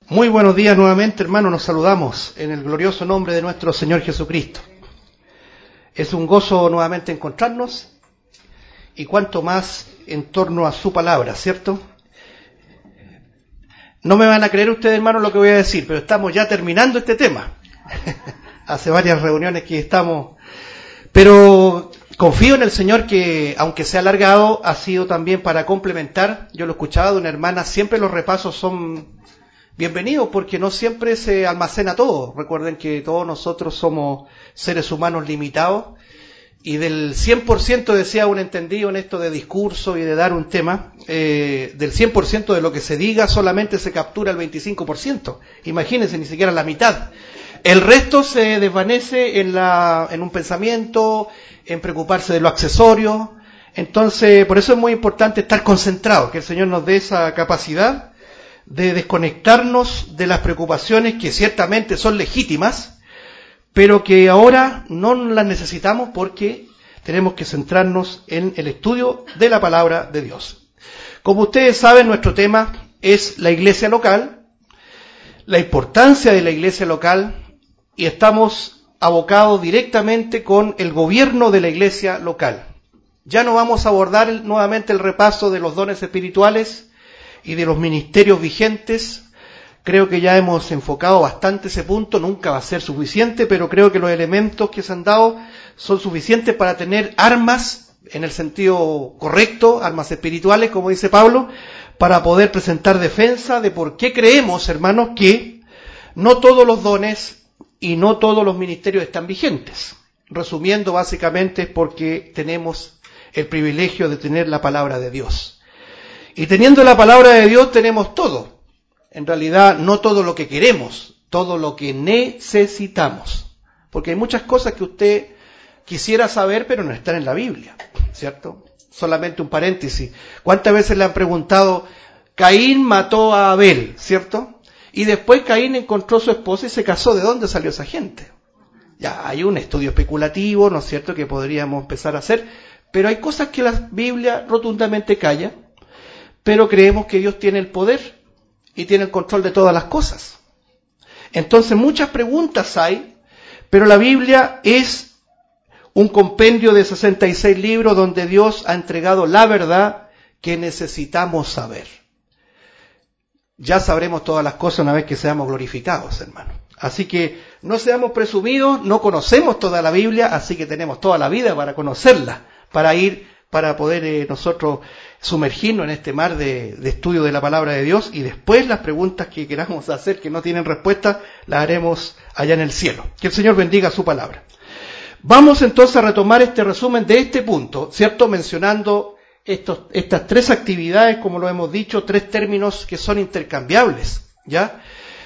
Muy buenos días nuevamente, hermanos. Nos saludamos en el glorioso nombre de nuestro Señor Jesucristo. Es un gozo nuevamente encontrarnos y cuanto más en torno a su palabra, ¿cierto? No me van a creer ustedes, hermanos, lo que voy a decir, pero estamos ya terminando este tema. Hace varias reuniones que estamos, pero confío en el Señor que, aunque se ha alargado, ha sido también para complementar. Yo lo escuchaba de una hermana, siempre los repasos son bienvenidos porque no siempre se almacena todo. Recuerden que todos nosotros somos seres humanos limitados y del 100% decía un entendido en esto de discurso y de dar un tema, del 100% de lo que se diga solamente se captura el 25%. Imagínense, ni siquiera la mitad. El resto se desvanece en un pensamiento, en preocuparse de lo accesorio. Entonces, por eso es muy importante estar concentrado, que el Señor nos dé esa capacidad de desconectarnos de las preocupaciones que ciertamente son legítimas, pero que ahora no las necesitamos porque tenemos que centrarnos en el estudio de la palabra de Dios. Como ustedes saben, nuestro tema es la iglesia local, la importancia de la iglesia local, y estamos abocados directamente con el gobierno de la iglesia local. Ya no vamos a abordar nuevamente el repaso de los dones espirituales y de los ministerios vigentes. Creo que ya hemos enfocado bastante ese punto, nunca va a ser suficiente, pero creo que los elementos que se han dado son suficientes para tener armas, en el sentido correcto, armas espirituales, como dice Pablo, para poder presentar defensa de por qué creemos, hermanos, que no todos los dones y no todos los ministerios están vigentes. Resumiendo, básicamente es porque tenemos el privilegio de tener la palabra de Dios. Y teniendo la palabra de Dios tenemos todo. En realidad, no todo lo que queremos, todo lo que necesitamos. Porque hay muchas cosas que usted quisiera saber, pero no están en la Biblia, ¿cierto? Solamente un paréntesis. ¿Cuántas veces le han preguntado, Caín mató a Abel, ¿cierto? Y después Caín encontró a su esposa y se casó. ¿De dónde salió esa gente? Ya hay un estudio especulativo, ¿no es cierto?, que podríamos empezar a hacer, pero hay cosas que la Biblia rotundamente calla, pero creemos que Dios tiene el poder y tiene el control de todas las cosas. Entonces muchas preguntas hay, pero la Biblia es un compendio de 66 libros donde Dios ha entregado la verdad que necesitamos saber. Ya sabremos todas las cosas una vez que seamos glorificados, hermanos. Así que no seamos presumidos, no conocemos toda la Biblia, así que tenemos toda la vida para conocerla, para poder nosotros sumergirnos en este mar de estudio de la palabra de Dios, y después las preguntas que queramos hacer que no tienen respuesta, las haremos allá en el cielo. Que el Señor bendiga su palabra. Vamos entonces a retomar este resumen de este punto, ¿cierto? Mencionando estas tres actividades, como lo hemos dicho, tres términos que son intercambiables, ¿ya?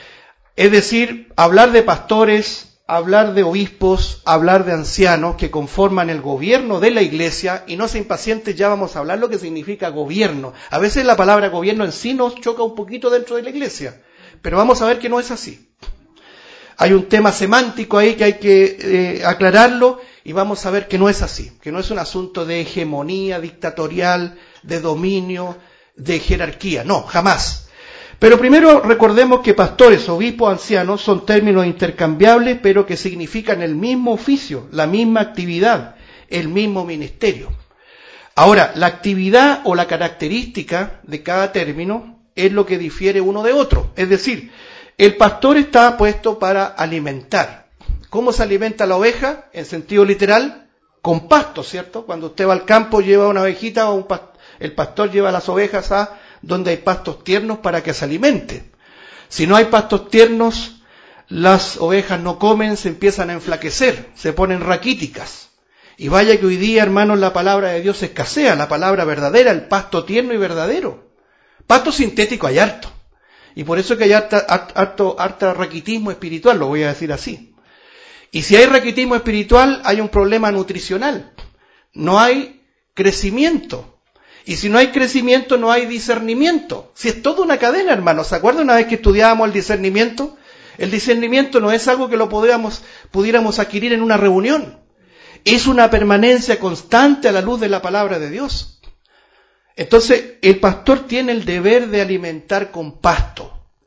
Es decir, hablar de pastores, hablar de obispos, hablar de ancianos que conforman el gobierno de la iglesia, y no se impacientes, ya vamos a hablar lo que significa gobierno. A veces la palabra gobierno en sí nos choca un poquito dentro de la iglesia, pero vamos a ver que no es así. Hay un tema semántico ahí que hay que aclararlo, y vamos a ver que no es así, que no es un asunto de hegemonía dictatorial, de dominio, de jerarquía, no, jamás. Pero primero recordemos que pastores, obispos, ancianos son términos intercambiables, pero que significan el mismo oficio, la misma actividad, el mismo ministerio. Ahora, la actividad o la característica de cada término es lo que difiere uno de otro. Es decir, el pastor está puesto para alimentar. ¿Cómo se alimenta la oveja? En sentido literal, con pasto, ¿cierto? Cuando usted va al campo, lleva una ovejita o el pastor lleva las ovejas a donde hay pastos tiernos para que se alimente. Si no hay pastos tiernos, las ovejas no comen, se empiezan a enflaquecer, se ponen raquíticas. Y vaya que hoy día, hermanos, la palabra de Dios escasea, la palabra verdadera, el pasto tierno y verdadero. Pasto sintético hay harto. Y por eso que hay harta raquitismo espiritual, lo voy a decir así. Y si hay raquitismo espiritual, hay un problema nutricional. No hay crecimiento. Y si no hay crecimiento, no hay discernimiento. Si es toda una cadena, hermanos. ¿Se acuerdan una vez que estudiábamos el discernimiento? El discernimiento no es algo que lo pudiéramos adquirir en una reunión. Es una permanencia constante a la luz de la palabra de Dios. Entonces, el pastor tiene el deber de alimentar con pasto.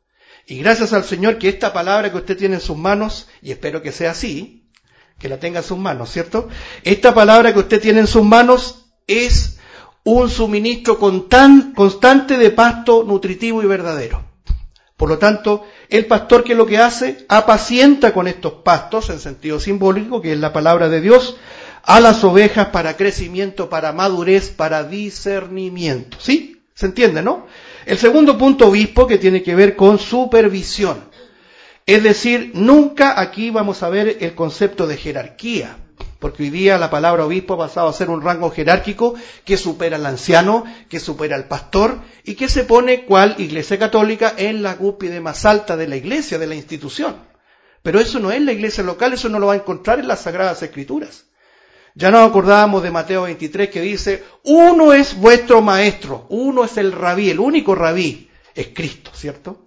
Y gracias al Señor que esta palabra que usted tiene en sus manos, y espero que sea así, que la tenga en sus manos, ¿cierto? Esta palabra que usted tiene en sus manos es un suministro constante de pasto nutritivo y verdadero. Por lo tanto, el pastor, ¿qué es lo que hace? Apacienta con estos pastos, en sentido simbólico, que es la palabra de Dios, a las ovejas para crecimiento, para madurez, para discernimiento. ¿Sí? ¿Se entiende, no? El segundo punto, obispo, que tiene que ver con supervisión. Es decir, nunca aquí vamos a ver el concepto de jerarquía, porque hoy día la palabra obispo ha pasado a ser un rango jerárquico que supera al anciano, que supera al pastor y que se pone, cual Iglesia Católica, en la cúspide más alta de la iglesia, de la institución. Pero eso no es la iglesia local, eso no lo va a encontrar en las Sagradas Escrituras. Ya nos acordábamos de Mateo 23 que dice, uno es vuestro maestro, uno es el rabí, el único rabí es Cristo, ¿cierto?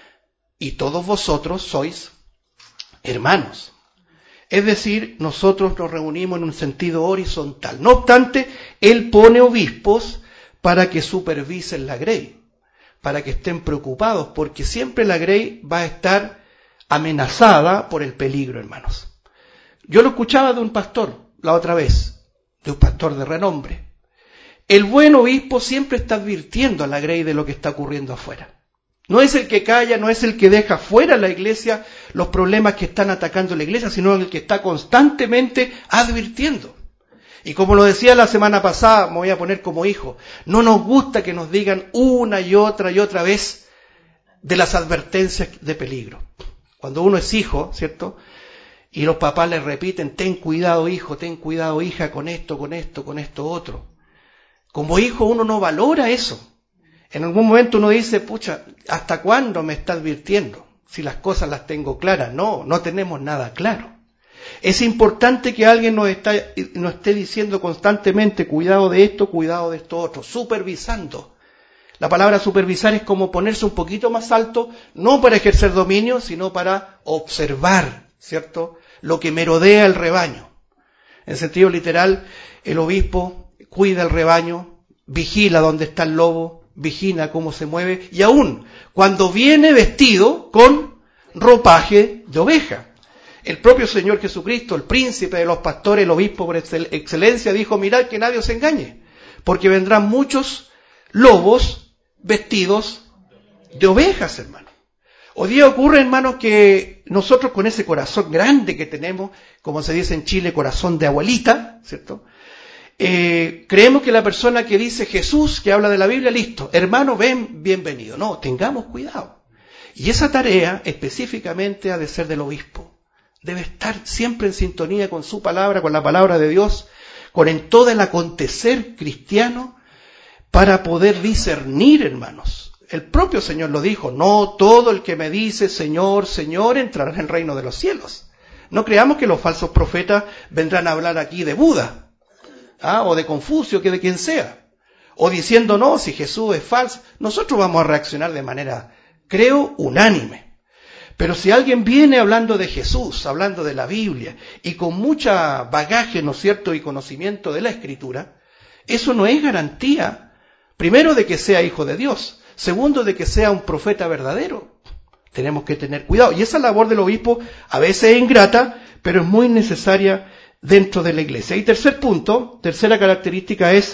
Y todos vosotros sois hermanos. Es decir, nosotros nos reunimos en un sentido horizontal. No obstante, Él pone obispos para que supervisen la grey, para que estén preocupados, porque siempre la grey va a estar amenazada por el peligro, hermanos. Yo lo escuchaba de un pastor la otra vez, de un pastor de renombre. El buen obispo siempre está advirtiendo a la grey de lo que está ocurriendo afuera. No es el que calla, no es el que deja fuera la iglesia los problemas que están atacando la iglesia, sino el que está constantemente advirtiendo. Y como lo decía la semana pasada, me voy a poner como hijo, no nos gusta que nos digan una y otra vez de las advertencias de peligro. Cuando uno es hijo, ¿cierto? Y los papás le repiten, ten cuidado hijo, ten cuidado hija, con esto otro. Como hijo uno no valora eso. En algún momento uno dice, pucha, ¿hasta cuándo me está advirtiendo? Si las cosas las tengo claras. No tenemos nada claro. Es importante que alguien nos esté diciendo constantemente, cuidado de esto otro, supervisando. La palabra supervisar es como ponerse un poquito más alto, no para ejercer dominio, sino para observar, ¿cierto?, lo que merodea el rebaño. En sentido literal, el obispo cuida el rebaño, vigila dónde está el lobo, vigila cómo se mueve, y aún cuando viene vestido con ropaje de oveja. El propio Señor Jesucristo, el príncipe de los pastores, el obispo por excelencia, dijo, mirad que nadie os engañe, porque vendrán muchos lobos vestidos de ovejas, hermano. Hoy día ocurre, hermano, que nosotros con ese corazón grande que tenemos, como se dice en Chile, corazón de abuelita, ¿cierto?, creemos que la persona que dice Jesús, que habla de la Biblia, listo, hermano, ven, bienvenido. No, tengamos cuidado. Y esa tarea específicamente ha de ser del obispo. Debe estar siempre en sintonía con su palabra, con la palabra de Dios, con en todo el acontecer cristiano, para poder discernir, hermanos. El propio Señor lo dijo, no todo el que me dice Señor, Señor, entrará en el reino de los cielos. No creamos que los falsos profetas vendrán a hablar aquí de Buda, o de Confucio, que de quien sea, o diciendo no, si Jesús es falso. Nosotros vamos a reaccionar de manera, creo, unánime. Pero si alguien viene hablando de Jesús, hablando de la Biblia, y con mucha bagaje, ¿no es cierto?, y conocimiento de la Escritura, eso no es garantía, primero, de que sea hijo de Dios, segundo, de que sea un profeta verdadero. Tenemos que tener cuidado. Y esa labor del obispo a veces es ingrata, pero es muy necesaria dentro de la iglesia. Y tercer punto, tercera característica es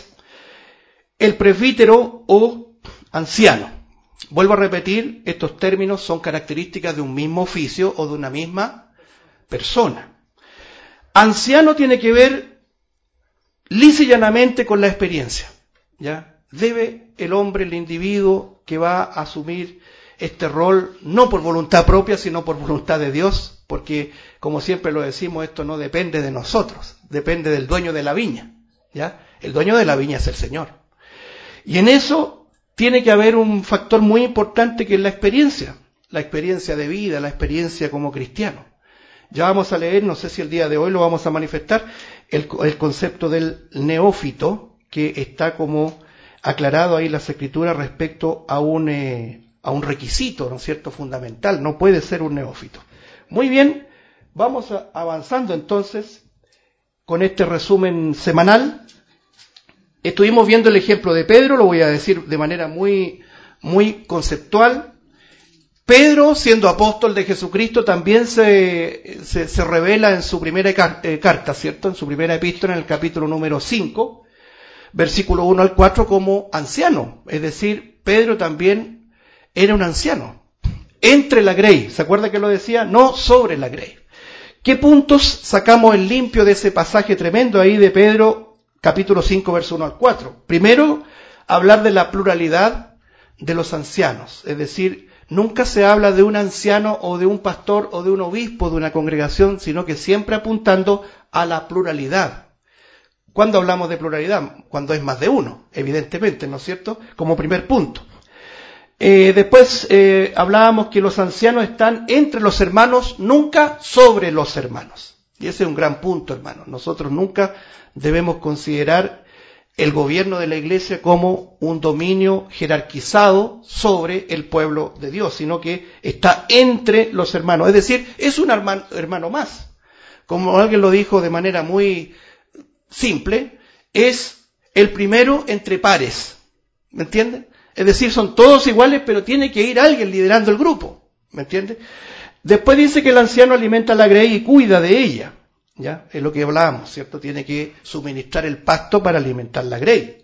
el presbítero o anciano. Vuelvo a repetir, estos términos son características de un mismo oficio o de una misma persona. Anciano tiene que ver lisa y llanamente con la experiencia, ¿ya? Debe el hombre, el individuo que va a asumir este rol, no por voluntad propia, sino por voluntad de Dios, porque, como siempre lo decimos, esto no depende de nosotros, depende del dueño de la viña, ¿ya? El dueño de la viña es el Señor. Y en eso tiene que haber un factor muy importante que es la experiencia de vida, la experiencia como cristiano. Ya vamos a leer, no sé si el día de hoy lo vamos a manifestar, el concepto del neófito, que está como aclarado ahí en las Escrituras respecto a un requisito, ¿no es cierto?, fundamental. No puede ser un neófito. Muy bien, vamos avanzando entonces con este resumen semanal. Estuvimos viendo el ejemplo de Pedro, lo voy a decir de manera muy, muy conceptual. Pedro, siendo apóstol de Jesucristo, también se revela en su primera carta, ¿cierto? En su primera epístola, en el capítulo número 5, versículo 1 al 4, como anciano. Es decir, Pedro también era un anciano. Entre la grey, ¿se acuerda que lo decía? No sobre la grey. ¿Qué puntos sacamos en limpio de ese pasaje tremendo ahí de Pedro, capítulo 5, verso 1 al 4? Primero, hablar de la pluralidad de los ancianos. Es decir, nunca se habla de un anciano o de un pastor o de un obispo de una congregación, sino que siempre apuntando a la pluralidad. ¿Cuándo hablamos de pluralidad? Cuando es más de uno, evidentemente, ¿no es cierto? Como primer punto. Después hablábamos que los ancianos están entre los hermanos, nunca sobre los hermanos. Y ese es un gran punto, hermanos. Nosotros nunca debemos considerar el gobierno de la iglesia como un dominio jerarquizado sobre el pueblo de Dios, sino que está entre los hermanos. Es decir, es un hermano más. Como alguien lo dijo de manera muy simple, es el primero entre pares. ¿Me entienden? Es decir, son todos iguales, pero tiene que ir alguien liderando el grupo. ¿Me entiende? Después dice que el anciano alimenta la grey y cuida de ella. ¿Ya? Es lo que hablábamos, ¿cierto? Tiene que suministrar el pasto para alimentar la grey.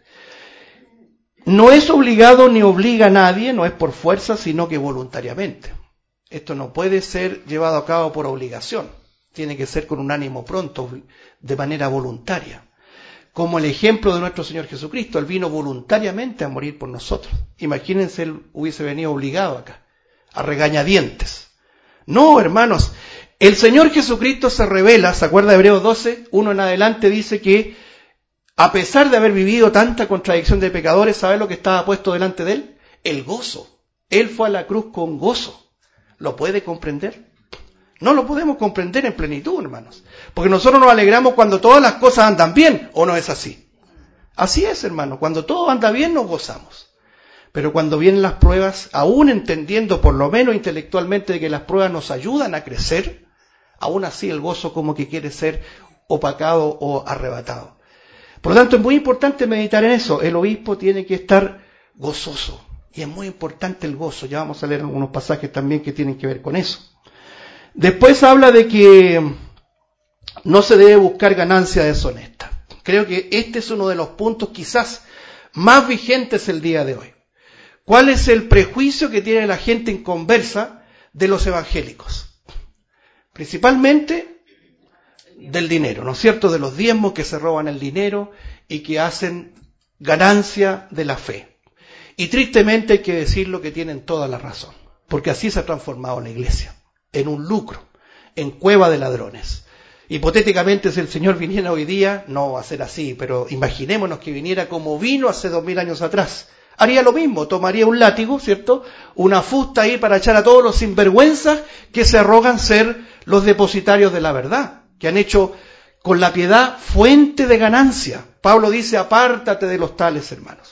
No es obligado ni obliga a nadie, no es por fuerza, sino que voluntariamente. Esto no puede ser llevado a cabo por obligación. Tiene que ser con un ánimo pronto, de manera voluntaria. Como el ejemplo de nuestro Señor Jesucristo, Él vino voluntariamente a morir por nosotros. Imagínense, Él hubiese venido obligado acá, a regañadientes. No, hermanos, el Señor Jesucristo se revela, ¿se acuerda de Hebreos 12? 1 en adelante dice que, a pesar de haber vivido tanta contradicción de pecadores, ¿sabe lo que estaba puesto delante de Él? El gozo. Él fue a la cruz con gozo. ¿Lo puede comprender? No lo podemos comprender en plenitud, hermanos. Porque nosotros nos alegramos cuando todas las cosas andan bien, ¿o no es así? Así es, hermano. Cuando todo anda bien nos gozamos. Pero cuando vienen las pruebas, aún entendiendo por lo menos intelectualmente de que las pruebas nos ayudan a crecer, aún así el gozo como que quiere ser opacado o arrebatado. Por lo tanto, es muy importante meditar en eso. El obispo tiene que estar gozoso. Y es muy importante el gozo. Ya vamos a leer algunos pasajes también que tienen que ver con eso. Después habla de que no se debe buscar ganancia deshonesta. Creo que este es uno de los puntos quizás más vigentes el día de hoy. ¿Cuál es el prejuicio que tiene la gente inconversa de los evangélicos? Principalmente del dinero, ¿no es cierto? De los diezmos que se roban el dinero y que hacen ganancia de la fe. Y tristemente hay que decirlo que tienen toda la razón, porque así se ha transformado la iglesia. En un lucro, en cueva de ladrones. Hipotéticamente, si el Señor viniera hoy día, no va a ser así, pero imaginémonos que viniera como vino hace 2000 años atrás. Haría lo mismo, tomaría un látigo, ¿cierto? Una fusta ahí para echar a todos los sinvergüenzas que se arrogan ser los depositarios de la verdad, que han hecho con la piedad fuente de ganancia. Pablo dice, apártate de los tales, hermanos.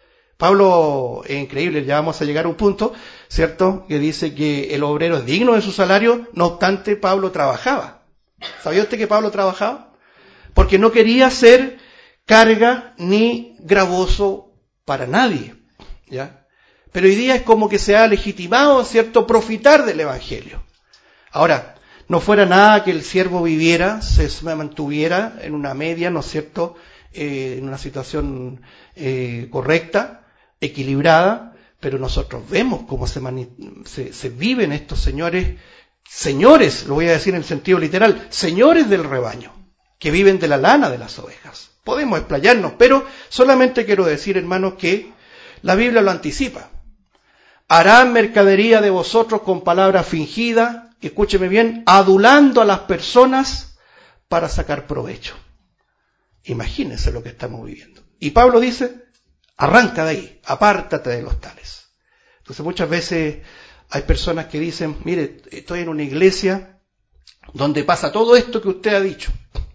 Pablo es increíble, ya vamos a llegar a un punto, ¿cierto?, que dice que el obrero es digno de su salario, no obstante Pablo trabajaba. ¿Sabía usted que Pablo trabajaba? Porque no quería ser carga ni gravoso para nadie, ¿ya? Pero hoy día es como que se ha legitimado, ¿cierto?, profitar del evangelio. Ahora, no fuera nada que el siervo viviera, se mantuviera en una media, ¿no es cierto?, en una situación correcta, equilibrada, pero nosotros vemos cómo se viven estos señores, lo voy a decir en el sentido literal, señores del rebaño, que viven de la lana de las ovejas. Podemos explayarnos, pero solamente quiero decir, hermanos, que la Biblia lo anticipa. Harán mercadería de vosotros con palabras fingidas, escúcheme bien, adulando a las personas para sacar provecho. Imagínense lo que estamos viviendo. Y Pablo dice, arranca de ahí, apártate de los tales. Entonces muchas veces hay personas que dicen, mire, estoy en una iglesia donde pasa todo esto que usted ha dicho.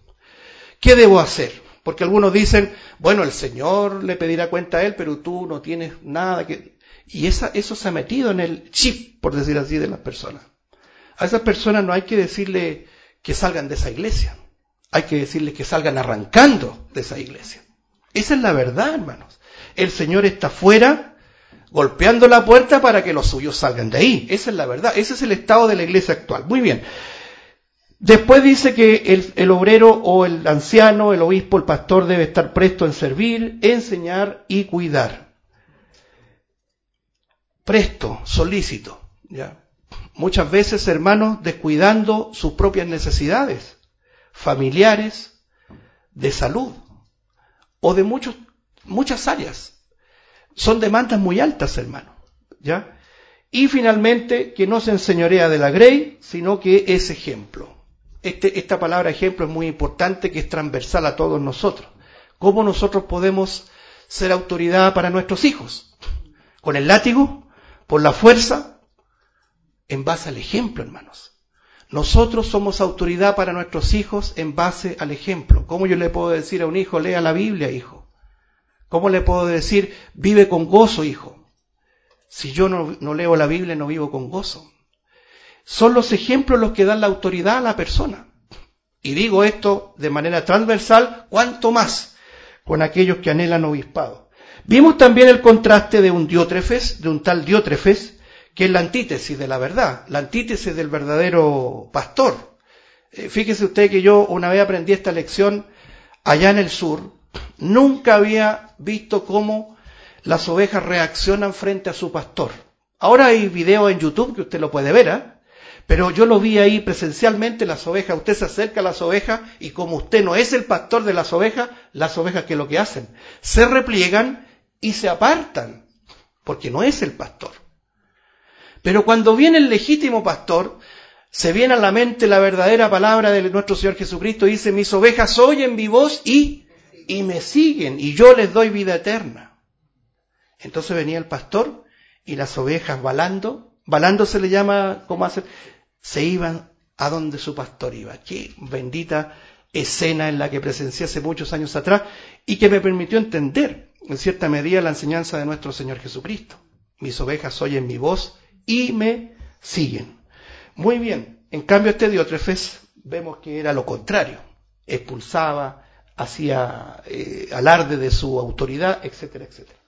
¿Qué debo hacer? Porque algunos dicen, bueno, el Señor le pedirá cuenta a él, pero tú no tienes nada que... Y eso se ha metido en el chip, por decir así, de las personas. A esas personas no hay que decirle que salgan de esa iglesia. Hay que decirles que salgan arrancando de esa iglesia. Esa es la verdad, hermanos. El Señor está fuera golpeando la puerta para que los suyos salgan de ahí. Esa es la verdad, ese es el estado de la iglesia actual. Muy bien. Después dice que el obrero o el anciano, el obispo, el pastor debe estar presto en servir, enseñar y cuidar. Presto, solícito, ¿ya? Muchas veces, hermanos, descuidando sus propias necesidades familiares, de salud o de muchas áreas. Son demandas muy altas, hermano, ¿ya? Y finalmente, que no se enseñorea de la grey, sino que es ejemplo. Esta palabra ejemplo es muy importante, que es transversal a todos nosotros. ¿Cómo nosotros podemos ser autoridad para nuestros hijos? ¿Con el látigo? ¿Por la fuerza? En base al ejemplo, hermanos. Nosotros somos autoridad para nuestros hijos en base al ejemplo. ¿Cómo yo le puedo decir a un hijo, lea la Biblia, hijo? ¿Cómo le puedo decir, vive con gozo, hijo? Si yo no leo la Biblia, no vivo con gozo. Son los ejemplos los que dan la autoridad a la persona. Y digo esto de manera transversal, cuanto más con aquellos que anhelan obispado. Vimos también el contraste de un Diótrefes, de un tal Diótrefes, que es la antítesis de la verdad, la antítesis del verdadero pastor. Fíjese usted que yo una vez aprendí esta lección allá en el sur, nunca había visto cómo las ovejas reaccionan frente a su pastor. Ahora hay videos en YouTube que usted lo puede ver, ¿eh? Pero yo lo vi ahí presencialmente, las ovejas, usted se acerca a las ovejas y como usted no es el pastor de las ovejas, ¿qué es lo que hacen? Se repliegan y se apartan, porque no es el pastor. Pero cuando viene el legítimo pastor, se viene a la mente la verdadera palabra de nuestro Señor Jesucristo, dice, mis ovejas oyen mi voz y me siguen, y yo les doy vida eterna. Entonces venía el pastor y las ovejas balando se le llama, ¿cómo hacer? Se iban a donde su pastor iba. Qué bendita escena en la que presencié hace muchos años atrás y que me permitió entender, en cierta medida, la enseñanza de nuestro Señor Jesucristo. Mis ovejas oyen mi voz y me siguen. Muy bien. En cambio, este Diótrefes vemos que era lo contrario. Expulsaba, hacía alarde de su autoridad, etcétera, etcétera.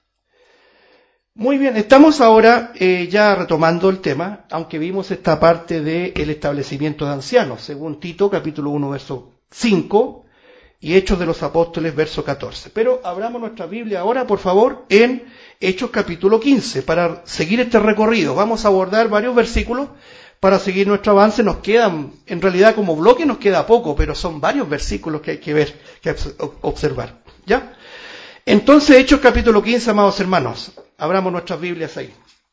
Muy bien, estamos ahora ya retomando el tema, aunque vimos esta parte del establecimiento de ancianos, según Tito, capítulo 1, verso 5, y Hechos de los Apóstoles, verso 14. Pero abramos nuestra Biblia ahora, por favor, en Hechos capítulo 15, para seguir este recorrido. Vamos a abordar varios versículos para seguir nuestro avance. Nos quedan, en realidad como bloque nos queda poco, pero son varios versículos que hay que ver, que observar. ¿Ya? Entonces, Hechos capítulo 15, amados hermanos. Abramos nuestras Biblias ahí.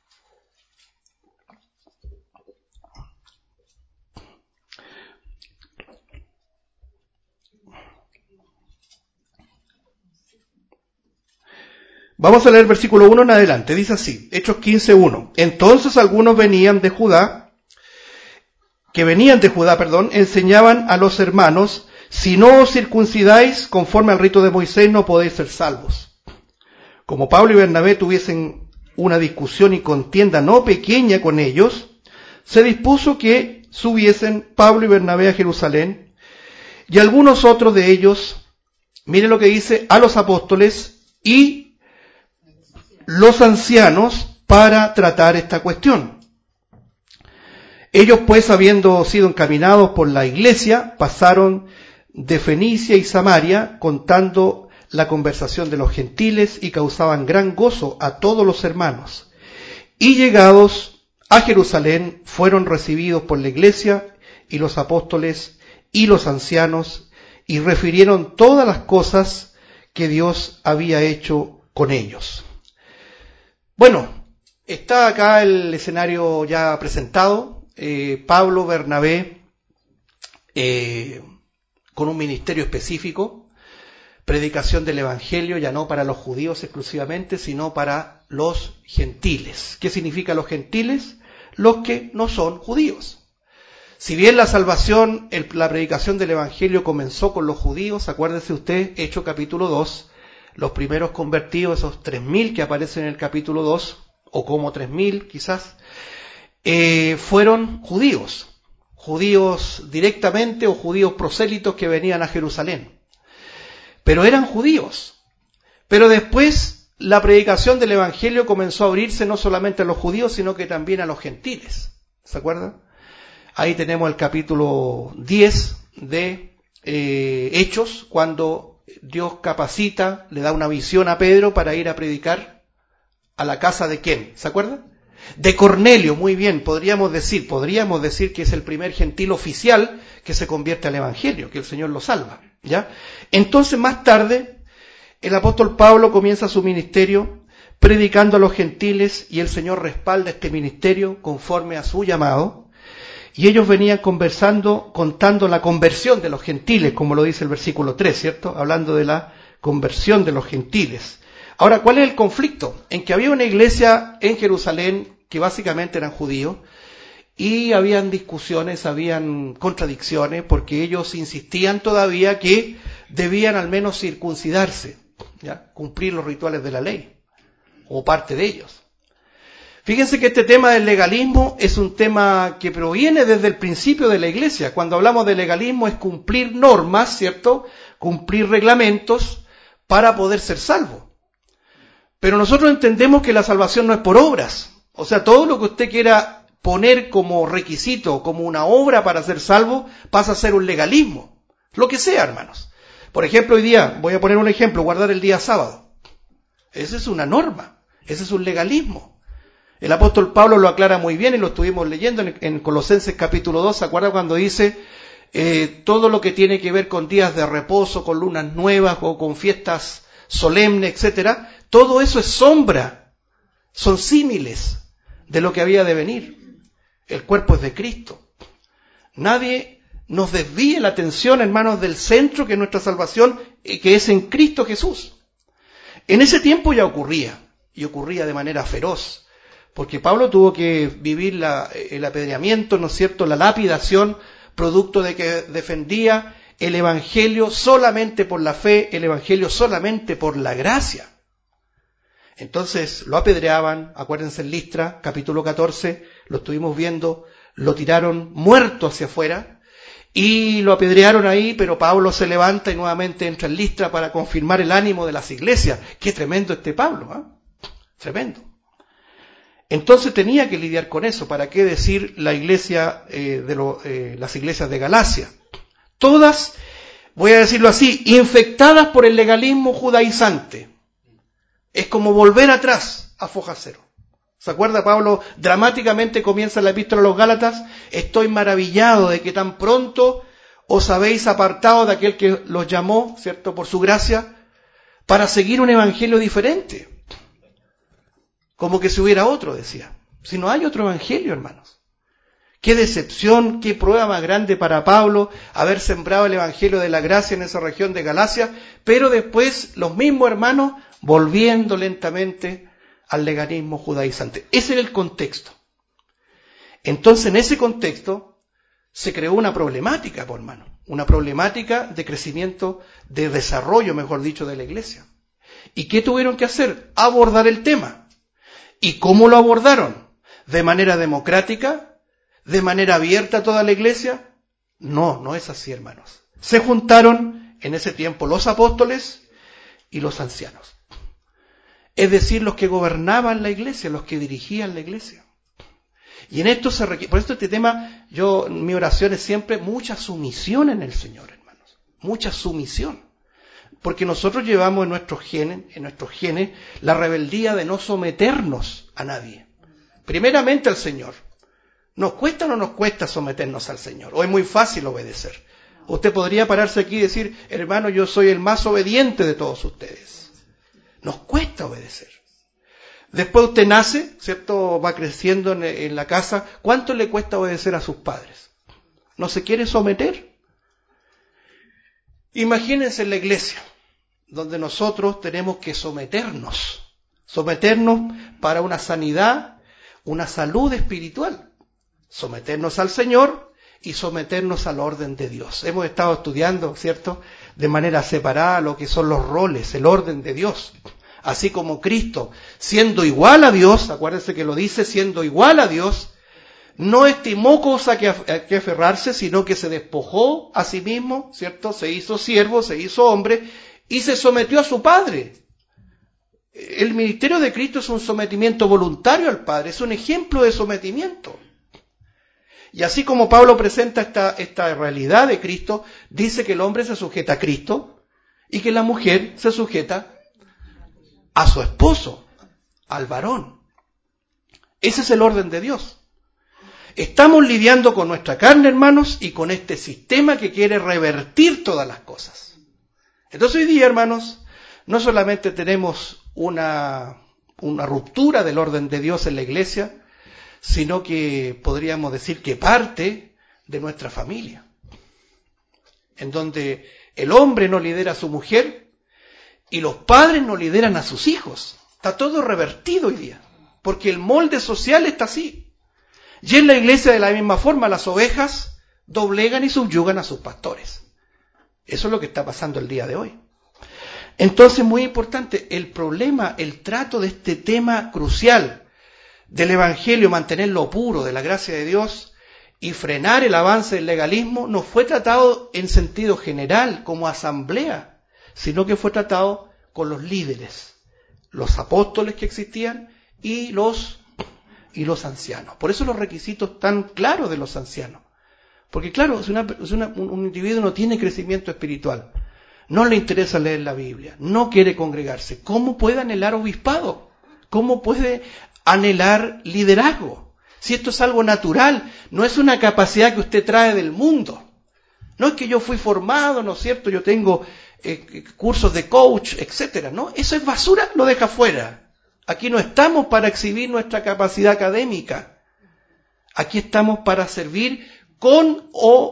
Vamos a leer el versículo 1 en adelante. Dice así, Hechos 15:1. Entonces algunos que venían de Judá, enseñaban a los hermanos, si no os circuncidáis conforme al rito de Moisés, no podéis ser salvos. Como Pablo y Bernabé tuviesen una discusión y contienda no pequeña con ellos, se dispuso que subiesen Pablo y Bernabé a Jerusalén, y algunos otros de ellos, mire lo que dice, a los apóstoles y los ancianos para tratar esta cuestión. Ellos pues, habiendo sido encaminados por la iglesia, pasaron de Fenicia y Samaria, contando la conversación de los gentiles y causaban gran gozo a todos los hermanos. Y llegados a Jerusalén, fueron recibidos por la iglesia y los apóstoles y los ancianos, y refirieron todas las cosas que Dios había hecho con ellos. Bueno, está acá el escenario ya presentado. Pablo, Bernabé, con un ministerio específico, predicación del Evangelio, ya no para los judíos exclusivamente, sino para los gentiles. ¿Qué significa los gentiles? Los que no son judíos. Si bien la salvación, la predicación del Evangelio comenzó con los judíos, acuérdese usted, Hechos capítulo 2, los primeros convertidos, esos 3.000 que aparecen en el capítulo 2, o como 3.000 quizás, fueron judíos directamente o judíos prosélitos que venían a Jerusalén. Pero eran judíos. Pero después la predicación del Evangelio comenzó a abrirse no solamente a los judíos, sino que también a los gentiles. ¿Se acuerdan? Ahí tenemos el capítulo 10 de Hechos, cuando Dios capacita, le da una visión a Pedro para ir a predicar a la casa de ¿quién? ¿Se acuerdan? De Cornelio, muy bien, podríamos decir que es el primer gentil oficial que se convierte al Evangelio, que el Señor lo salva, ¿ya? Entonces, más tarde, el apóstol Pablo comienza su ministerio predicando a los gentiles y el Señor respalda este ministerio conforme a su llamado. Y ellos venían contando la conversión de los gentiles, como lo dice el versículo 3, ¿cierto? Hablando de la conversión de los gentiles. Ahora, ¿cuál es el conflicto? En que había una iglesia en Jerusalén que básicamente eran judíos y habían discusiones, habían contradicciones, porque ellos insistían todavía que debían al menos circuncidarse, ¿ya? Cumplir los rituales de la ley, o parte de ellos. Fíjense que este tema del legalismo es un tema que proviene desde el principio de la iglesia. Cuando hablamos de legalismo es cumplir normas, ¿cierto? Cumplir reglamentos para poder ser salvo. Pero nosotros entendemos que la salvación no es por obras. O sea, todo lo que usted quiera poner como requisito, como una obra para ser salvo, pasa a ser un legalismo. Lo que sea, hermanos. Por ejemplo, hoy día, voy a poner un ejemplo, guardar el día sábado. Esa es una norma, ese es un legalismo. El apóstol Pablo lo aclara muy bien y lo estuvimos leyendo en Colosenses capítulo 2, ¿se acuerdan cuando dice todo lo que tiene que ver con días de reposo, con lunas nuevas o con fiestas solemnes, etcétera? Todo eso es sombra, son símiles de lo que había de venir. El cuerpo es de Cristo. Nadie nos desvíe la atención, hermanos, del centro que es nuestra salvación, que es en Cristo Jesús. En ese tiempo ya ocurría, y ocurría de manera feroz. Porque Pablo tuvo que vivir el apedreamiento, ¿no es cierto?, la lapidación, producto de que defendía el Evangelio solamente por la fe, el Evangelio solamente por la gracia. Entonces lo apedreaban, acuérdense en Listra, capítulo 14, lo estuvimos viendo, lo tiraron muerto hacia afuera y lo apedrearon ahí, pero Pablo se levanta y nuevamente entra en Listra para confirmar el ánimo de las iglesias. Qué tremendo este Pablo, ¿eh? Tremendo. Entonces tenía que lidiar con eso. ¿Para qué decir la iglesia las iglesias de Galacia? Todas, voy a decirlo así, infectadas por el legalismo judaizante. Es como volver atrás a foja cero. ¿Se acuerda? Pablo dramáticamente comienza la epístola a los Gálatas: estoy maravillado de que tan pronto os habéis apartado de aquel que los llamó, ¿cierto?, por su gracia, para seguir un evangelio diferente. Como que si hubiera otro, decía. Si no hay otro evangelio, hermanos. Qué decepción, qué prueba más grande para Pablo haber sembrado el evangelio de la gracia en esa región de Galacia, pero después los mismos hermanos volviendo lentamente al legalismo judaizante. Ese era el contexto. Entonces, en ese contexto se creó una problemática, hermano. Una problemática de crecimiento, de desarrollo, mejor dicho, de la iglesia. ¿Y qué tuvieron que hacer? Abordar el tema. ¿Y cómo lo abordaron? ¿De manera democrática? ¿De manera abierta a toda la iglesia? No, no es así, hermanos. Se juntaron en ese tiempo los apóstoles y los ancianos. Es decir, los que gobernaban la iglesia, los que dirigían la iglesia. Y en esto se requiere, por esto este tema, mi oración es siempre mucha sumisión en el Señor, hermanos. Mucha sumisión. Porque nosotros llevamos en nuestros genes, la rebeldía de no someternos a nadie. Primeramente al Señor. ¿Nos cuesta o no nos cuesta someternos al Señor? ¿O es muy fácil obedecer? Usted podría pararse aquí y decir: hermano, yo soy el más obediente de todos ustedes. Nos cuesta obedecer. Después usted nace, ¿cierto? Va creciendo en la casa. ¿Cuánto le cuesta obedecer a sus padres? ¿No se quiere someter? Imagínense en la iglesia, donde nosotros tenemos que someternos para una sanidad, una salud espiritual, someternos al Señor y someternos al orden de Dios. Hemos estado estudiando, ¿cierto?, de manera separada lo que son los roles, el orden de Dios. Así como Cristo, siendo igual a Dios, acuérdense que lo dice, siendo igual a Dios, no estimó cosa que aferrarse, sino que se despojó a sí mismo, ¿cierto? Se hizo siervo, se hizo hombre y se sometió a su Padre. el ministerio de Cristo es un sometimiento voluntario al Padre, es un ejemplo de sometimiento. Y así como Pablo presenta esta realidad de Cristo, dice que el hombre se sujeta a Cristo y que la mujer se sujeta a su esposo, al varón. Ese es el orden de Dios. Estamos lidiando con nuestra carne, hermanos, y con este sistema que quiere revertir todas las cosas. Entonces hoy día, hermanos, no solamente tenemos una ruptura del orden de Dios en la iglesia, sino que podríamos decir que parte de nuestra familia, en donde el hombre no lidera a su mujer y los padres no lideran a sus hijos. Está todo revertido hoy día, porque el molde social está así. Y en la iglesia de la misma forma las ovejas doblegan y subyugan a sus pastores. Eso es lo que está pasando el día de hoy. Entonces, muy importante, el problema, el trato de este tema crucial del Evangelio, mantenerlo puro, de la gracia de Dios, y frenar el avance del legalismo, no fue tratado en sentido general, como asamblea, sino que fue tratado con los líderes, los apóstoles que existían y los ancianos. Por eso los requisitos tan claros de los ancianos. Porque claro, si un individuo no tiene crecimiento espiritual, no le interesa leer la Biblia, no quiere congregarse, ¿cómo puede anhelar obispado? ¿Cómo puede anhelar liderazgo? Si esto es algo natural, no es una capacidad que usted trae del mundo. No es que yo fui formado, ¿no es cierto? Yo tengo cursos de coach, etcétera, ¿no? Eso es basura, lo deja fuera. Aquí no estamos para exhibir nuestra capacidad académica. Aquí estamos para servir con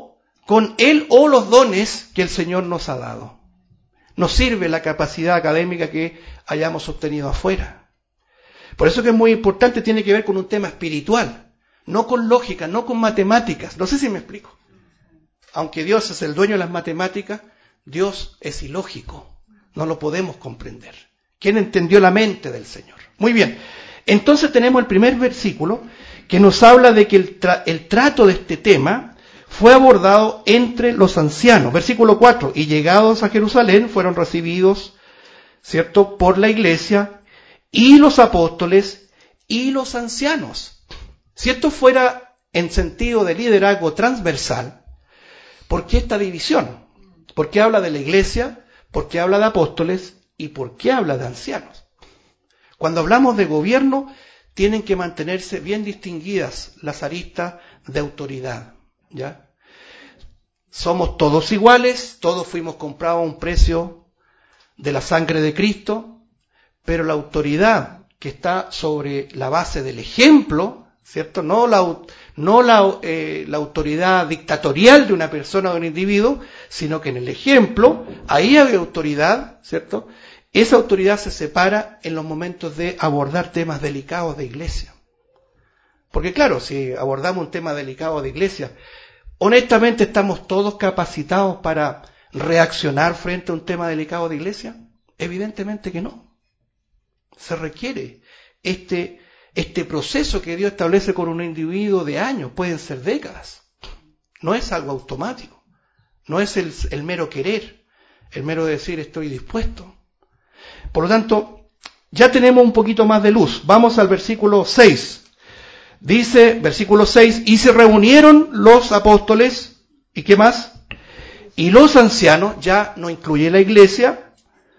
él o los dones que el Señor nos ha dado. Nos sirve la capacidad académica que hayamos obtenido afuera. Por eso que es muy importante, tiene que ver con un tema espiritual, no con lógica, no con matemáticas. No sé si me explico. Aunque Dios es el dueño de las matemáticas, Dios es ilógico. No lo podemos comprender. ¿Quién entendió la mente del Señor? Muy bien. Entonces tenemos el primer versículo que nos habla de que el trato de este tema fue abordado entre los ancianos. Versículo 4. Y llegados a Jerusalén fueron recibidos, ¿cierto?, por la iglesia y los apóstoles y los ancianos. Si esto fuera en sentido de liderazgo transversal, ¿por qué esta división? ¿Por qué habla de la iglesia? ¿Por qué habla de apóstoles? ¿Y por qué habla de ancianos? Cuando hablamos de gobierno, tienen que mantenerse bien distinguidas las aristas de autoridad, ¿ya? Somos todos iguales, todos fuimos comprados a un precio de la sangre de Cristo, pero la autoridad que está sobre la base del ejemplo, ¿cierto? No la autoridad dictatorial de una persona o de un individuo, sino que en el ejemplo, ahí hay autoridad, ¿cierto? Esa autoridad se separa en los momentos de abordar temas delicados de iglesia. Porque claro, si abordamos un tema delicado de iglesia, honestamente, ¿estamos todos capacitados para reaccionar frente a un tema delicado de iglesia? Evidentemente que no. Se requiere este proceso que Dios establece con un individuo de años, pueden ser décadas. No es algo automático. No es el mero querer, el mero decir estoy dispuesto. Por lo tanto, ya tenemos un poquito más de luz. Vamos al versículo 6. Dice, versículo 6, y se reunieron los apóstoles, ¿y qué más? Y los ancianos, ya no incluye la iglesia,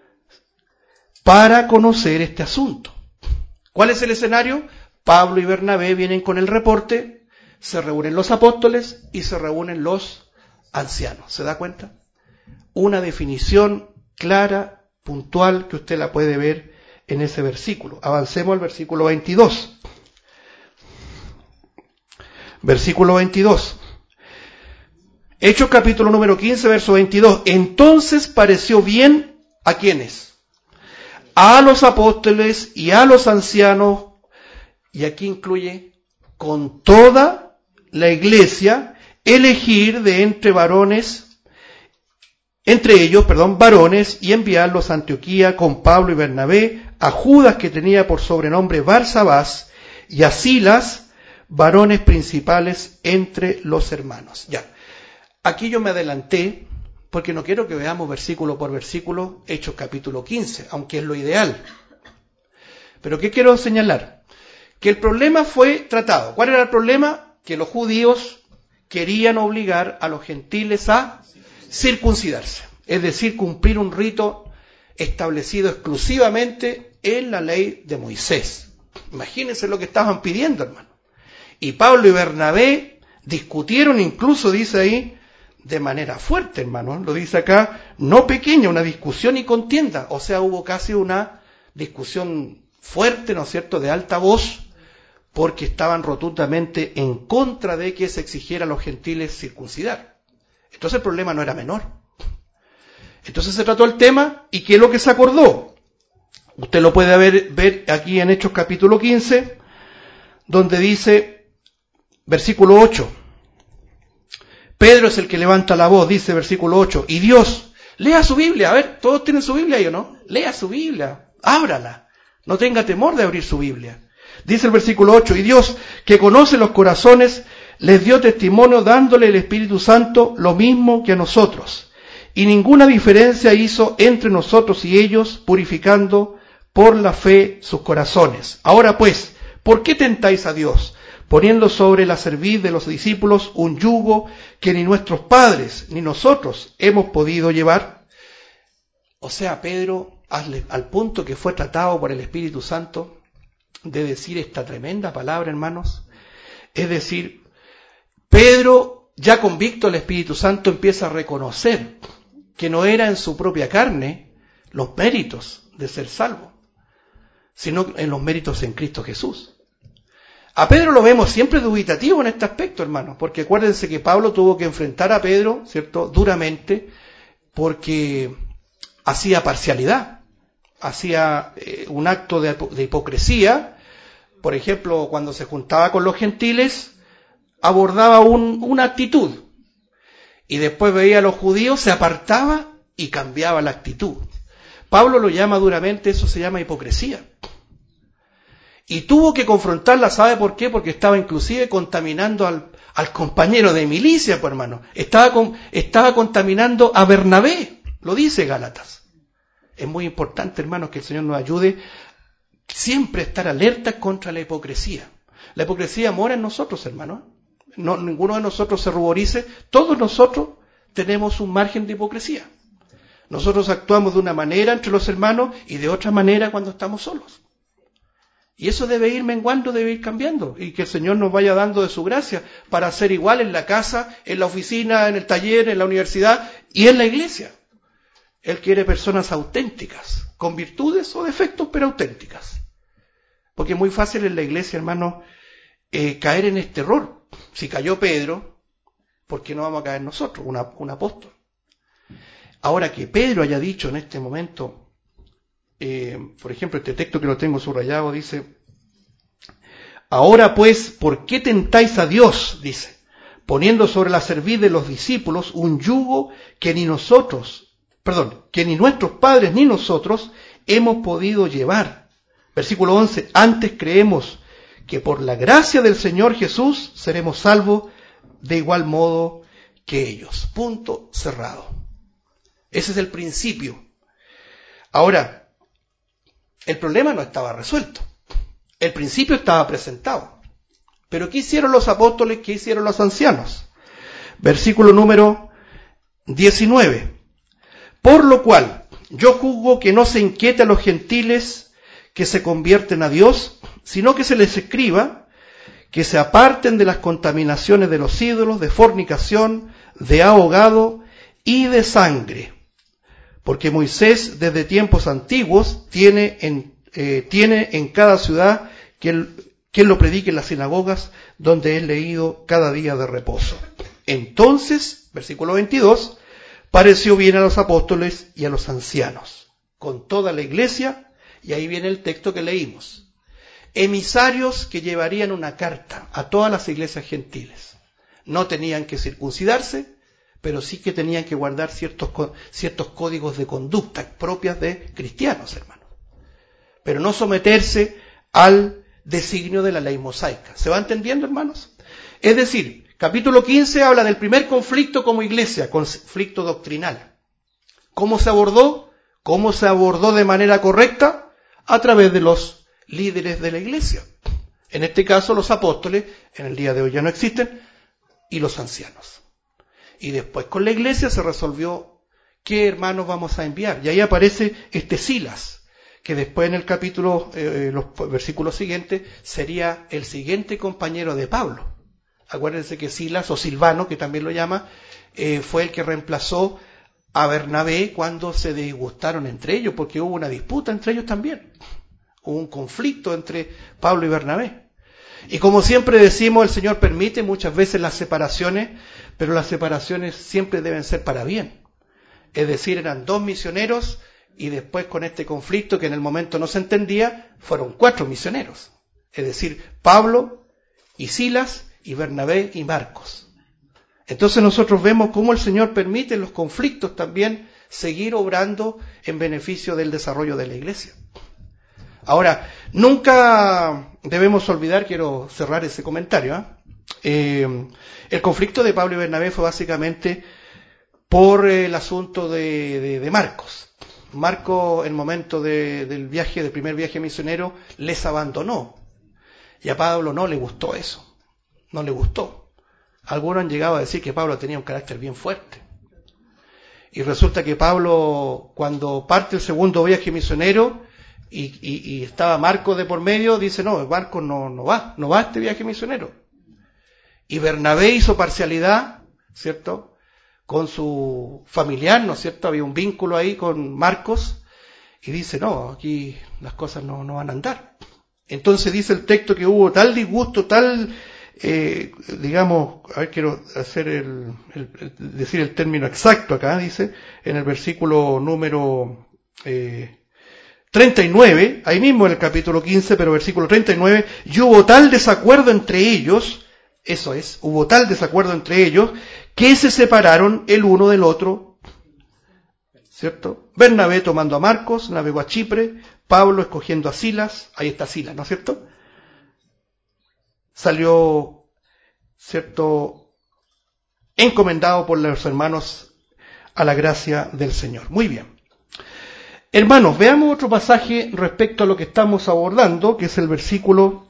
para conocer este asunto. ¿Cuál es el escenario? Pablo y Bernabé vienen con el reporte, se reúnen los apóstoles y se reúnen los ancianos. ¿Se da cuenta? Una definición clara, puntual, que usted la puede ver en ese versículo. Avancemos al versículo 22. Versículo 22. Hechos capítulo número 15, verso 22. Entonces pareció bien, ¿a quiénes? A los apóstoles y a los ancianos, y aquí incluye con toda la iglesia, elegir de entre ellos, varones, y enviarlos a Antioquía con Pablo y Bernabé, a Judas, que tenía por sobrenombre Barsabás, y a Silas, varones principales entre los hermanos. Ya, aquí yo me adelanté, porque no quiero que veamos versículo por versículo Hechos capítulo 15, aunque es lo ideal. Pero ¿qué quiero señalar? Que el problema fue tratado. ¿Cuál era el problema? Que los judíos querían obligar a los gentiles a circuncidarse, es decir, cumplir un rito establecido exclusivamente en la ley de Moisés. Imagínense lo que estaban pidiendo, hermano. Y Pablo y Bernabé discutieron, incluso dice ahí, de manera fuerte, hermano. Lo dice acá, no pequeña, una discusión y contienda. O sea, hubo casi una discusión fuerte, ¿no es cierto?, de alta voz, porque estaban rotundamente en contra de que se exigiera a los gentiles circuncidar. Entonces el problema no era menor. Entonces se trató el tema, ¿y qué es lo que se acordó? Usted lo puede ver aquí en Hechos capítulo 15, donde dice, versículo 8, Pedro es el que levanta la voz, dice versículo 8, y Dios, lea su Biblia, a ver, ¿todos tienen su Biblia ahí o no? Lea su Biblia, ábrala, no tenga temor de abrir su Biblia. Dice el versículo 8, y Dios, que conoce los corazones, les dio testimonio dándole el Espíritu Santo lo mismo que a nosotros. Y ninguna diferencia hizo entre nosotros y ellos, purificando por la fe sus corazones. Ahora pues, ¿por qué tentáis a Dios? Poniendo sobre la cerviz de los discípulos un yugo que ni nuestros padres ni nosotros hemos podido llevar. O sea, Pedro, al punto que fue tratado por el Espíritu Santo, de decir esta tremenda palabra, hermanos. Es decir, Pedro, ya convicto del Espíritu Santo, empieza a reconocer que no era en su propia carne los méritos de ser salvo, sino en los méritos en Cristo Jesús. A Pedro lo vemos siempre dubitativo en este aspecto, hermanos, porque acuérdense que Pablo tuvo que enfrentar a Pedro, ¿cierto?, duramente, porque hacía parcialidad, hacía un acto de hipocresía. Por ejemplo, cuando se juntaba con los gentiles, abordaba una actitud, y después veía a los judíos, se apartaba y cambiaba la actitud. Pablo lo llama duramente, eso se llama hipocresía. Y tuvo que confrontarla, ¿sabe por qué? Porque estaba inclusive contaminando al compañero de milicia, pues hermano. Estaba contaminando a Bernabé, lo dice Gálatas. Es muy importante, hermanos, que el Señor nos ayude siempre a estar alerta contra la hipocresía. La hipocresía mora en nosotros, hermanos. No, ninguno de nosotros se ruborice. Todos nosotros tenemos un margen de hipocresía. Nosotros actuamos de una manera entre los hermanos y de otra manera cuando estamos solos. Y eso debe ir menguando, debe ir cambiando. Y que el Señor nos vaya dando de su gracia para ser igual en la casa, en la oficina, en el taller, en la universidad y en la iglesia. Él quiere personas auténticas, con virtudes o defectos, pero auténticas. Porque es muy fácil en la iglesia, hermano, caer en este error. Si cayó Pedro, ¿por qué no vamos a caer nosotros, un apóstol? Ahora que Pedro haya dicho en este momento, por ejemplo, este texto que lo tengo subrayado, dice, ahora pues, ¿por qué tentáis a Dios? Dice, poniendo sobre la cerviz de los discípulos un yugo que ni nuestros padres ni nosotros hemos podido llevar. Versículo 11, antes creemos que por la gracia del Señor Jesús seremos salvos de igual modo que ellos. Punto cerrado. Ese es el principio. Ahora, el problema no estaba resuelto. El principio estaba presentado. Pero ¿qué hicieron los apóstoles? ¿Qué hicieron los ancianos? Versículo número 19. Por lo cual, yo juzgo que no se inquiete a los gentiles que se convierten a Dios, sino que se les escriba que se aparten de las contaminaciones de los ídolos, de fornicación, de ahogado y de sangre. Porque Moisés, desde tiempos antiguos, tiene en cada ciudad quien lo predique en las sinagogas, donde es leído cada día de reposo. Entonces, versículo 22, pareció bien a los apóstoles y a los ancianos, con toda la iglesia, y ahí viene el texto que leímos, emisarios que llevarían una carta a todas las iglesias gentiles. No tenían que circuncidarse, pero sí que tenían que guardar ciertos códigos de conducta propias de cristianos, hermanos. Pero no someterse al designio de la ley mosaica. ¿Se va entendiendo, hermanos? Es decir, capítulo 15 habla del primer conflicto como iglesia, conflicto doctrinal. ¿Cómo se abordó? ¿Cómo se abordó de manera correcta? A través de los líderes de la iglesia. En este caso los apóstoles, en el día de hoy ya no existen, y los ancianos. Y después con la iglesia se resolvió qué hermanos vamos a enviar. Y ahí aparece Silas, que después en el capítulo, los versículos siguientes, sería el siguiente compañero de Pablo. Acuérdense que Silas, o Silvano, que también lo llama, fue el que reemplazó a Bernabé cuando se disgustaron entre ellos, porque hubo una disputa entre ellos también. Hubo un conflicto entre Pablo y Bernabé. Y como siempre decimos, el Señor permite muchas veces las separaciones, pero las separaciones siempre deben ser para bien. Es decir, eran 2 misioneros y después con este conflicto que en el momento no se entendía, fueron 4 misioneros. Es decir, Pablo y Silas y Bernabé y Marcos. Entonces nosotros vemos cómo el Señor permite en los conflictos también seguir obrando en beneficio del desarrollo de la iglesia. Ahora, nunca debemos olvidar, quiero cerrar ese comentario, el conflicto de Pablo y Bernabé fue básicamente por el asunto de Marcos. Marcos, en el momento del primer viaje misionero, les abandonó. Y a Pablo no le gustó eso. No le gustó. Algunos han llegado a decir que Pablo tenía un carácter bien fuerte. Y resulta que Pablo, cuando parte el segundo viaje misionero, y estaba Marcos de por medio, dice, no, Marcos no va a este viaje misionero. Y Bernabé hizo parcialidad, ¿cierto?, con su familiar, ¿no es cierto? Había un vínculo ahí con Marcos, y dice, no, aquí las cosas no van a andar. Entonces dice el texto que hubo tal disgusto, quiero hacer decir el término exacto acá, dice, en el versículo número 39, ahí mismo en el capítulo 15, pero versículo 39, y hubo tal desacuerdo entre ellos, hubo tal desacuerdo entre ellos, que se separaron el uno del otro, ¿cierto? Bernabé tomando a Marcos, navegó a Chipre, Pablo escogiendo a Silas, ahí está Silas, ¿no es cierto? Salió, ¿cierto?, encomendado por los hermanos a la gracia del Señor. Muy bien. Hermanos, veamos otro pasaje respecto a lo que estamos abordando, que es el versículo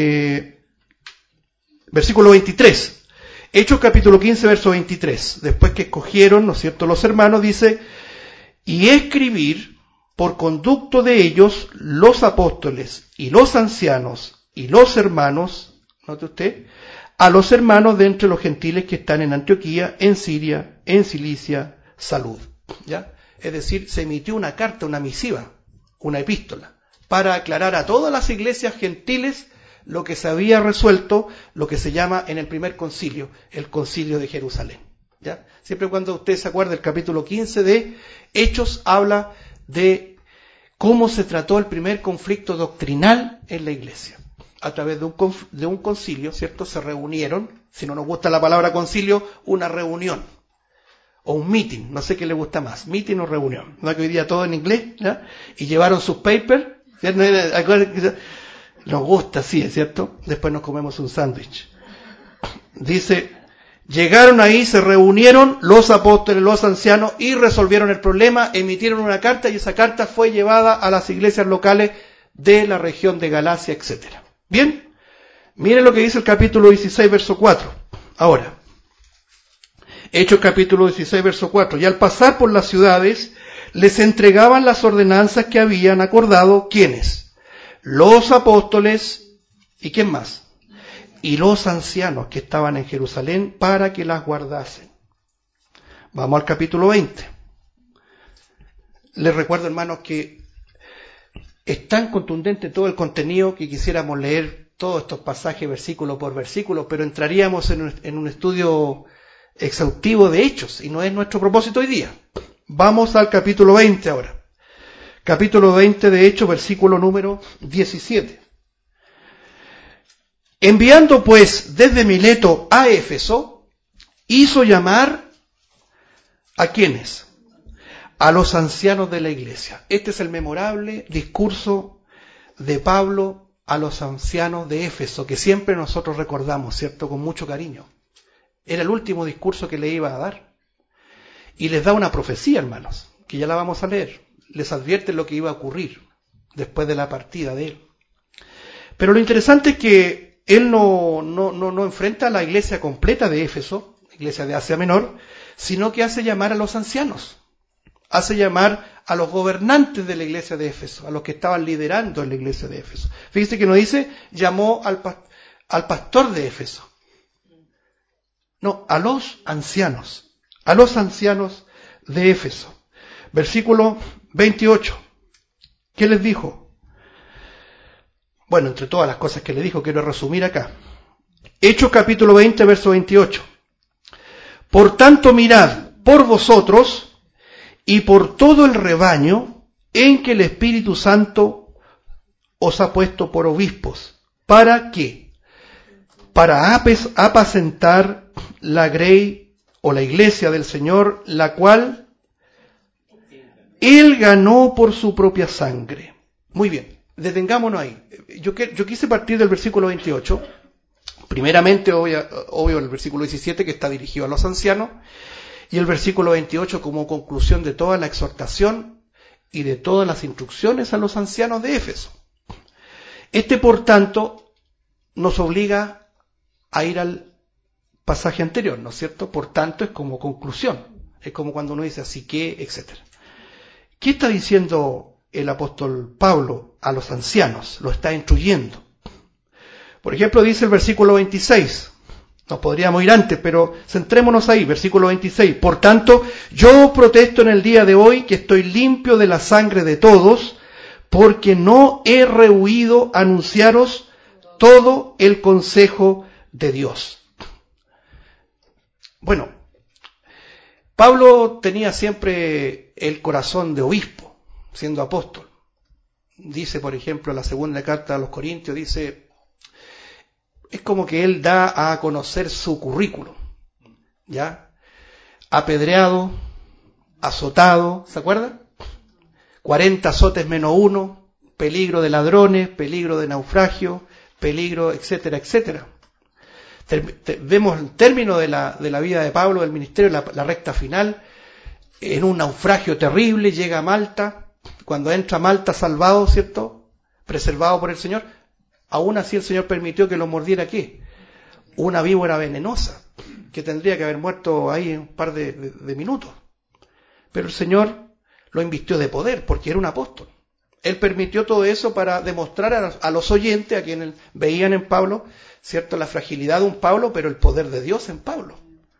23. Hechos capítulo 15, verso 23. Después que escogieron, ¿no es cierto?, los hermanos, dice, y escribir por conducto de ellos los apóstoles y los ancianos y los hermanos, note usted, a los hermanos de entre los gentiles que están en Antioquía, en Siria, en Cilicia, salud. ¿Ya? Es decir, se emitió una carta, una misiva, una epístola, para aclarar a todas las iglesias gentiles lo que se había resuelto, lo que se llama en el primer concilio, el concilio de Jerusalén. ¿Ya? Siempre cuando usted se acuerda, el capítulo 15 de Hechos habla de cómo se trató el primer conflicto doctrinal en la iglesia. A través de un concilio, ¿cierto? Se reunieron, si no nos gusta la palabra concilio, una reunión. O un meeting, no sé qué le gusta más, meeting o reunión. ¿No? Que hoy día todo en inglés, ¿ya? Y llevaron sus papers, nos gusta, sí, es cierto. Después nos comemos un sándwich. Dice, llegaron ahí, se reunieron los apóstoles, los ancianos y resolvieron el problema, emitieron una carta y esa carta fue llevada a las iglesias locales de la región de Galacia, etcétera. Bien, miren lo que dice el capítulo 16, verso 4. Ahora, Hechos capítulo 16, verso 4. Y al pasar por las ciudades, les entregaban las ordenanzas que habían acordado, ¿quiénes? Los apóstoles, ¿y quién más? Y los ancianos que estaban en Jerusalén para que las guardasen. Vamos al capítulo 20. Les recuerdo, hermanos, que es tan contundente todo el contenido que quisiéramos leer todos estos pasajes versículo por versículo, pero entraríamos en un estudio exhaustivo de Hechos, y no es nuestro propósito hoy día. Vamos al capítulo 20 ahora. Capítulo 20 de Hechos, versículo número 17. Enviando pues desde Mileto a Éfeso, hizo llamar ¿a quiénes? A los ancianos de la iglesia. Este es el memorable discurso de Pablo a los ancianos de Éfeso, que siempre nosotros recordamos, ¿cierto?, con mucho cariño. Era el último discurso que le iba a dar. Y les da una profecía, hermanos, que ya la vamos a leer. Les advierte lo que iba a ocurrir después de la partida de él. Pero lo interesante es que él no enfrenta a la iglesia completa de Éfeso, iglesia de Asia Menor, sino que hace llamar a los ancianos, hace llamar a los gobernantes de la iglesia de Éfeso, a los que estaban liderando en la iglesia de Éfeso. Fíjese que no dice, llamó al pastor de Éfeso. No, a los ancianos de Éfeso. Versículo 28. ¿Qué les dijo? Bueno, entre todas las cosas que le dijo, quiero resumir acá. Hechos capítulo 20, verso 28. Por tanto, mirad por vosotros y por todo el rebaño en que el Espíritu Santo os ha puesto por obispos. ¿Para qué? Para apacentar la grey o la iglesia del Señor, la cual Él ganó por su propia sangre. Muy bien, detengámonos ahí. Yo quise partir del versículo 28. Primeramente, obvio, el versículo 17 que está dirigido a los ancianos, y el versículo 28 como conclusión de toda la exhortación y de todas las instrucciones a los ancianos de Éfeso. Por tanto, nos obliga a ir al pasaje anterior, ¿no es cierto? Por tanto, es como conclusión. Es como cuando uno dice así que, etc. ¿Qué está diciendo el apóstol Pablo a los ancianos? Lo está instruyendo. Por ejemplo, dice el versículo 26. Nos podríamos ir antes, pero centrémonos ahí, versículo 26. Por tanto, yo protesto en el día de hoy que estoy limpio de la sangre de todos, porque no he rehuido anunciaros todo el consejo de Dios. Bueno, Pablo tenía siempre el corazón de obispo, siendo apóstol. Dice, por ejemplo, en la segunda carta a los Corintios, dice, es como que él da a conocer su currículum, ¿ya? Apedreado, azotado, ¿se acuerdan? 40 azotes menos uno, peligro de ladrones, peligro de naufragio, peligro, etcétera, etcétera. Vemos el término de la vida de Pablo, del ministerio, la recta final, en un naufragio terrible, llega a Malta, cuando entra a Malta salvado, ¿cierto? Preservado por el Señor, aún así el Señor permitió que lo mordiera, ¿qué? Una víbora venenosa, que tendría que haber muerto ahí en un par de minutos. Pero el Señor lo invistió de poder, porque era un apóstol. Él permitió todo eso para demostrar a los oyentes, a quienes veían en Pablo, ¿cierto?, la fragilidad de un Pablo, pero el poder de Dios en Pablo.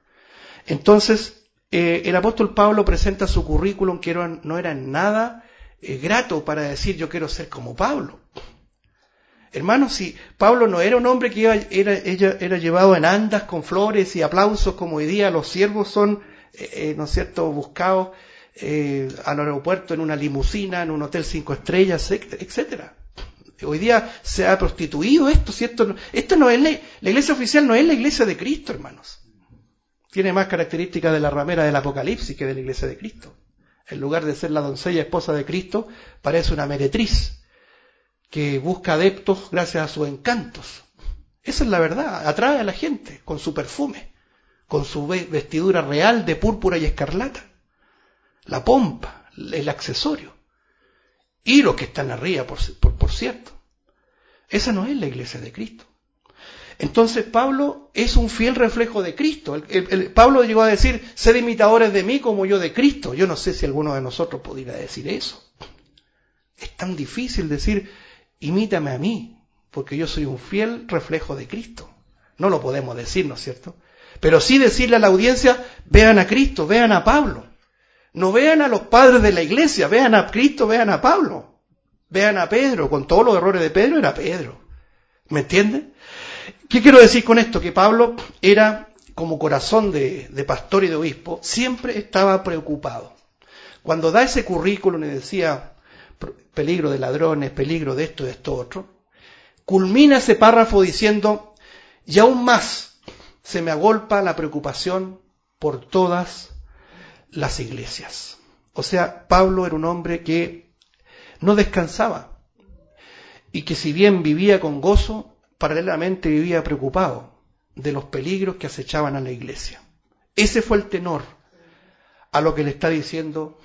Entonces, el apóstol Pablo presenta su currículum que no era nada grato para decir yo quiero ser como Pablo. Hermanos, si Pablo no era un hombre que era llevado en andas con flores y aplausos como hoy día los siervos son, ¿no es cierto?, buscados al aeropuerto en una limusina, en un hotel 5 estrellas, etcétera. Hoy día se ha prostituido esto, ¿cierto? Esto no es la iglesia oficial, no es la iglesia de Cristo, hermanos. Tiene más características de la ramera del Apocalipsis que de la iglesia de Cristo. En lugar de ser la doncella esposa de Cristo, parece una meretriz que busca adeptos gracias a sus encantos. Esa es la verdad, atrae a la gente con su perfume, con su vestidura real de púrpura y escarlata, la pompa, el accesorio, y los que están arriba, por cierto. Esa no es la iglesia de Cristo. Entonces Pablo es un fiel reflejo de Cristo. Pablo llegó a decir, sed imitadores de mí como yo de Cristo. Yo no sé si alguno de nosotros pudiera decir eso. Es tan difícil decir, imítame a mí, porque yo soy un fiel reflejo de Cristo. No lo podemos decir, ¿no es cierto? Pero sí decirle a la audiencia, vean a Cristo, vean a Pablo. No vean a los padres de la iglesia, vean a Cristo, vean a Pablo. Vean a Pedro, con todos los errores de Pedro, era Pedro. ¿Me entienden? ¿Qué quiero decir con esto? Que Pablo era, como corazón de pastor y de obispo, siempre estaba preocupado. Cuando da ese currículum y decía, peligro de ladrones, peligro de esto otro, culmina ese párrafo diciendo, y aún más se me agolpa la preocupación por todas las iglesias. O sea, Pablo era un hombre que no descansaba y que si bien vivía con gozo, paralelamente vivía preocupado de los peligros que acechaban a la iglesia. Ese fue el tenor a lo que le está diciendo,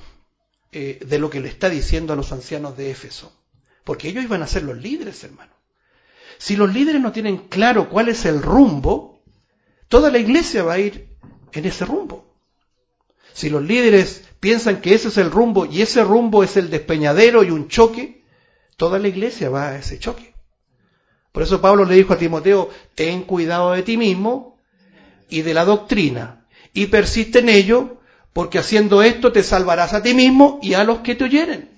de lo que le está diciendo a los ancianos de Éfeso, porque ellos iban a ser los líderes, hermano. Si los líderes no tienen claro cuál es el rumbo, toda la iglesia va a ir en ese rumbo. Si los líderes piensan que ese es el rumbo y ese rumbo es el despeñadero y un choque, toda la iglesia va a ese choque. Por eso Pablo le dijo a Timoteo, ten cuidado de ti mismo y de la doctrina, y persiste en ello, porque haciendo esto te salvarás a ti mismo y a los que te oyeren.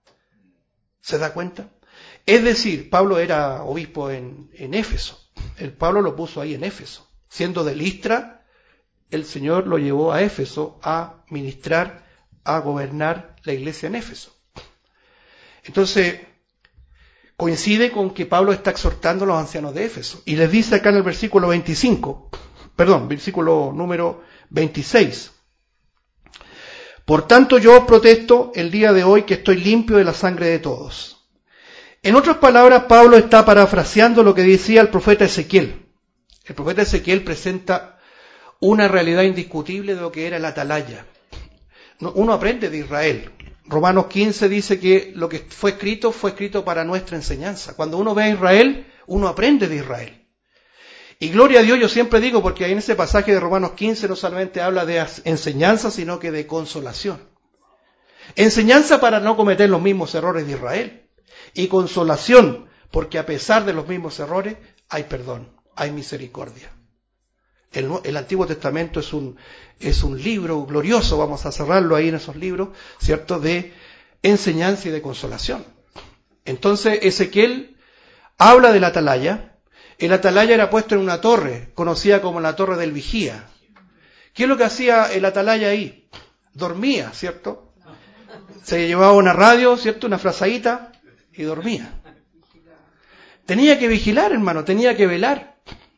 ¿Se da cuenta? Es decir, Pablo era obispo en Éfeso. El Pablo lo puso ahí en Éfeso. Siendo de Listra, el Señor lo llevó a Éfeso a ministrar, a gobernar la iglesia en Éfeso. Entonces, coincide con que Pablo está exhortando a los ancianos de Éfeso. Y les dice acá en el versículo versículo número 26. Por tanto, yo os protesto el día de hoy que estoy limpio de la sangre de todos. En otras palabras, Pablo está parafraseando lo que decía el profeta Ezequiel. El profeta Ezequiel presenta una realidad indiscutible de lo que era la atalaya. Uno aprende de Israel. Romanos 15 dice que lo que fue escrito para nuestra enseñanza. Cuando uno ve a Israel, uno aprende de Israel. Y gloria a Dios, yo siempre digo, porque en ese pasaje de Romanos 15 no solamente habla de enseñanza, sino que de consolación. Enseñanza para no cometer los mismos errores de Israel. Y consolación, porque a pesar de los mismos errores, hay perdón, hay misericordia. El Antiguo Testamento es un libro glorioso, vamos a cerrarlo ahí en esos libros, ¿cierto?, de enseñanza y de consolación. Entonces, Ezequiel habla de la atalaya. El atalaya era puesto en una torre, conocida como la torre del vigía. ¿Qué es lo que hacía el atalaya ahí? Dormía, ¿cierto? Se llevaba una radio, ¿cierto?, una frazadita, y dormía. Tenía que vigilar, hermano, tenía que velar.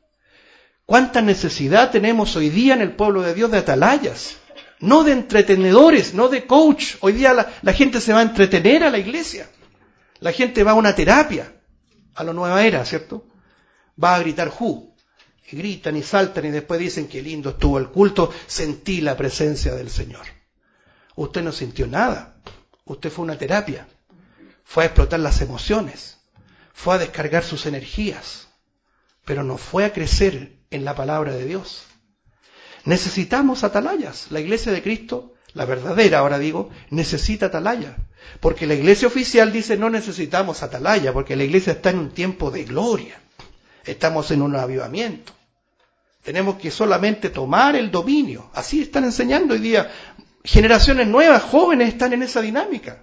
¿Cuánta necesidad tenemos hoy día en el pueblo de Dios de atalayas? No de entretenedores, no de coach. Hoy día la gente se va a entretener a la iglesia. La gente va a una terapia, a la nueva era, ¿cierto? Va a gritar ¡ju! Y gritan y saltan y después dicen qué lindo estuvo el culto, sentí la presencia del Señor. Usted no sintió nada. Usted fue a una terapia. Fue a explotar las emociones, fue a descargar sus energías, pero no fue a crecer en la palabra de Dios. Necesitamos atalayas. La iglesia de Cristo, la verdadera ahora digo, necesita atalayas. Porque la iglesia oficial dice no necesitamos atalaya, porque la iglesia está en un tiempo de gloria. Estamos en un avivamiento. Tenemos que solamente tomar el dominio. Así están enseñando hoy día. Generaciones nuevas, jóvenes, están en esa dinámica.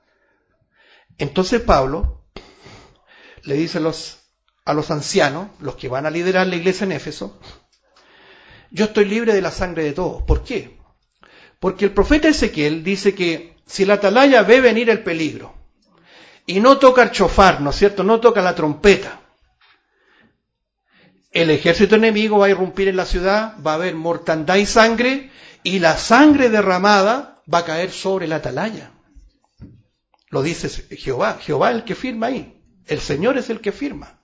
Entonces Pablo le dice a los ancianos, los que van a liderar la iglesia en Éfeso, yo estoy libre de la sangre de todos. ¿Por qué? Porque el profeta Ezequiel dice que si la atalaya ve venir el peligro y no toca el chofar, ¿no es cierto?, no toca la trompeta, el ejército enemigo va a irrumpir en la ciudad, va a haber mortandad y sangre, y la sangre derramada va a caer sobre la atalaya. Lo dice Jehová. Jehová es el que firma ahí. El Señor es el que firma.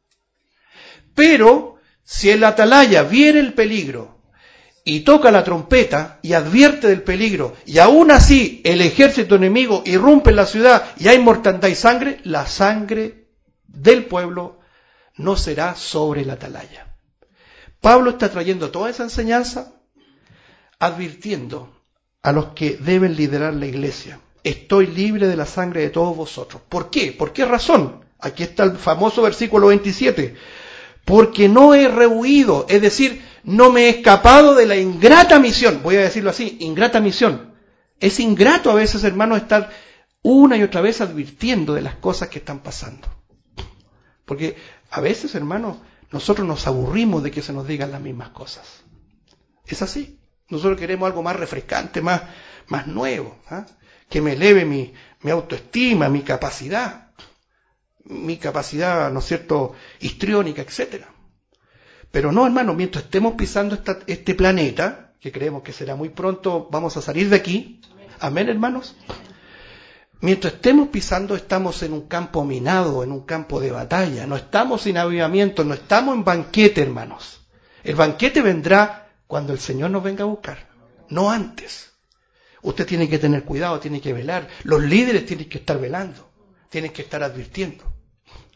Pero si el atalaya viene el peligro y toca la trompeta y advierte del peligro, y aún así el ejército enemigo irrumpe en la ciudad y hay mortandad y sangre, la sangre del pueblo no será sobre la atalaya. Pablo está trayendo toda esa enseñanza, advirtiendo a los que deben liderar la iglesia. Estoy libre de la sangre de todos vosotros. ¿Por qué? ¿Por qué razón? Aquí está el famoso versículo 27. Porque no he rehuido, es decir, no me he escapado de la ingrata misión. Voy a decirlo así, ingrata misión. Es ingrato a veces, hermano, estar una y otra vez advirtiendo de las cosas que están pasando. Porque a veces, hermano, nosotros nos aburrimos de que se nos digan las mismas cosas. Es así. Nosotros queremos algo más refrescante, más nuevo, ¿eh? Que me eleve mi autoestima, mi capacidad, ¿no es cierto?, histriónica, etcétera. Pero no, hermano, mientras estemos pisando este planeta, que creemos que será muy pronto, vamos a salir de aquí. Amén, hermanos. Mientras estemos pisando, estamos en un campo minado, en un campo de batalla. No estamos sin avivamiento, no estamos en banquete, hermanos. El banquete vendrá cuando el Señor nos venga a buscar, no antes. Usted tiene que tener cuidado, tiene que velar. Los líderes tienen que estar velando, tienen que estar advirtiendo.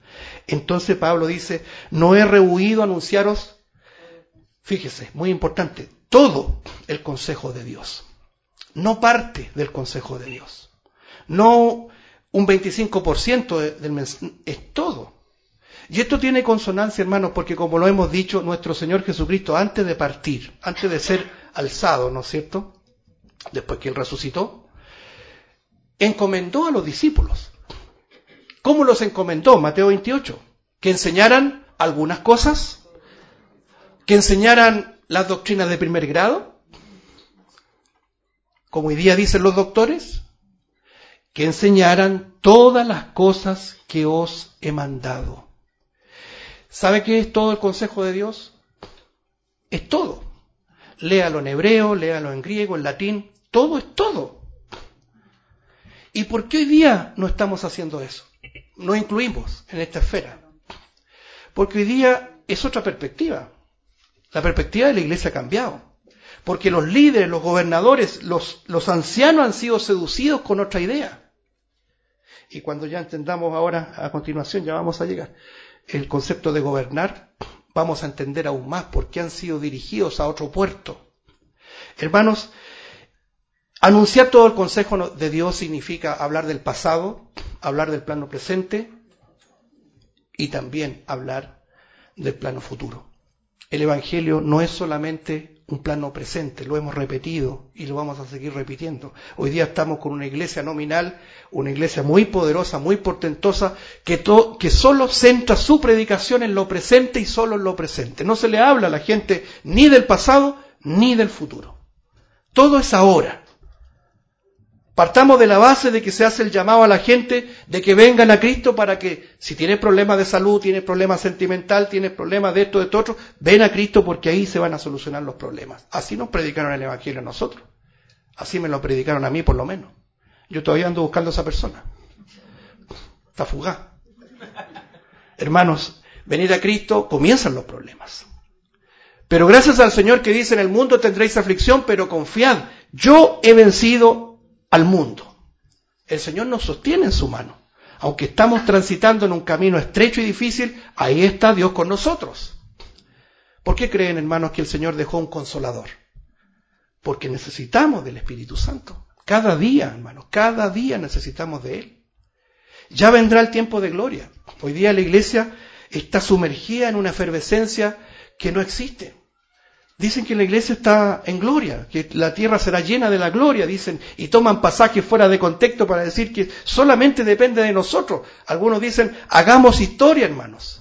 Entonces Pablo dice, no he rehuido anunciaros, fíjese, muy importante, todo el consejo de Dios, no parte del consejo de Dios, no un 25% del mensaje, es todo. Y esto tiene consonancia, hermanos, porque como lo hemos dicho, nuestro Señor Jesucristo, antes de partir, antes de ser alzado, ¿no es cierto?, después que Él resucitó, encomendó a los discípulos. ¿Cómo los encomendó? Mateo 28. Que enseñaran algunas cosas, que enseñaran las doctrinas de primer grado, como hoy día dicen los doctores, que enseñaran todas las cosas que os he mandado. ¿Sabe qué es todo el consejo de Dios? Es todo. Léalo en hebreo, léalo en griego, en latín, todo es todo. ¿Y por qué hoy día no estamos haciendo eso? No incluimos en esta esfera. Porque hoy día es otra perspectiva. La perspectiva de la iglesia ha cambiado. Porque los líderes, los gobernadores, los ancianos han sido seducidos con otra idea. Y cuando ya entendamos ahora, a continuación, ya vamos a llegar, el concepto de gobernar, vamos a entender aún más por qué han sido dirigidos a otro puerto. Hermanos, anunciar todo el consejo de Dios significa hablar del pasado, hablar del plano presente y también hablar del plano futuro. El Evangelio no es solamente un plano presente, lo hemos repetido y lo vamos a seguir repitiendo. Hoy día estamos con una iglesia nominal, una iglesia muy poderosa, muy portentosa, que solo centra su predicación en lo presente y solo en lo presente. No se le habla a la gente ni del pasado ni del futuro. Todo es ahora. Partamos de la base de que se hace el llamado a la gente de que vengan a Cristo para que, si tienes problemas de salud, tienes problemas sentimental, tienes problemas de esto, de otro, ven a Cristo porque ahí se van a solucionar los problemas. Así nos predicaron el Evangelio a nosotros. Así me lo predicaron a mí por lo menos. Yo todavía ando buscando a esa persona. Está fugaz. Hermanos, venir a Cristo, comienzan los problemas. Pero gracias al Señor que dice, en el mundo tendréis aflicción, pero confiad, yo he vencido al mundo. El Señor nos sostiene en su mano. Aunque estamos transitando en un camino estrecho y difícil, ahí está Dios con nosotros. ¿Por qué creen, hermanos, que el Señor dejó un consolador? Porque necesitamos del Espíritu Santo. Cada día, hermanos, cada día necesitamos de Él. Ya vendrá el tiempo de gloria. Hoy día la iglesia está sumergida en una efervescencia que no existe. Dicen que la iglesia está en gloria, que la tierra será llena de la gloria, dicen, y toman pasajes fuera de contexto para decir que solamente depende de nosotros. Algunos dicen, hagamos historia, hermanos.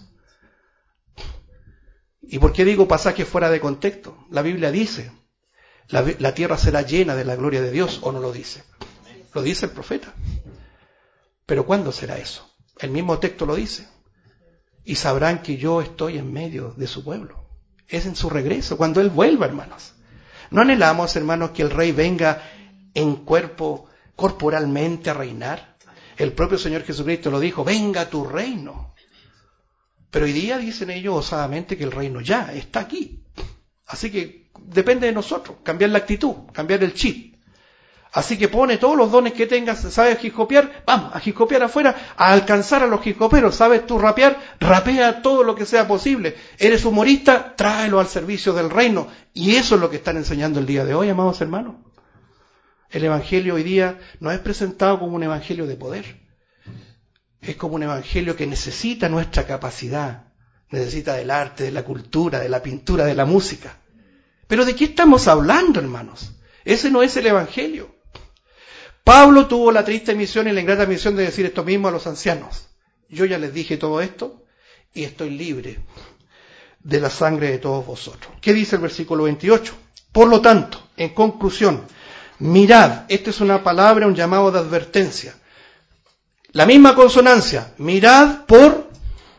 ¿Y por qué digo pasajes fuera de contexto? La Biblia dice, la tierra será llena de la gloria de Dios, ¿o no lo dice? Lo dice el profeta. Pero ¿cuándo será eso? El mismo texto lo dice. Y sabrán que yo estoy en medio de su pueblo. Es en su regreso, cuando Él vuelva, hermanos. No anhelamos, hermanos, que el Rey venga en cuerpo, corporalmente a reinar. El propio Señor Jesucristo lo dijo, venga tu reino. Pero hoy día dicen ellos osadamente que el reino ya está aquí. Así que depende de nosotros, cambiar la actitud, cambiar el chip. Así que pone todos los dones que tengas, ¿sabes hip-hopear? Vamos, a hip-hopear afuera, a alcanzar a los hip-hoperos. ¿Sabes tú rapear? Rapea todo lo que sea posible. ¿Eres humorista? Tráelo al servicio del reino. Y eso es lo que están enseñando el día de hoy, amados hermanos. El Evangelio hoy día no es presentado como un Evangelio de poder. Es como un Evangelio que necesita nuestra capacidad. Necesita del arte, de la cultura, de la pintura, de la música. ¿Pero de qué estamos hablando, hermanos? Ese no es el Evangelio. Pablo tuvo la triste misión y la ingrata misión de decir esto mismo a los ancianos. Yo ya les dije todo esto y estoy libre de la sangre de todos vosotros. ¿Qué dice el versículo 28? Por lo tanto, en conclusión, mirad, esta es una palabra, un llamado de advertencia. La misma consonancia, mirad por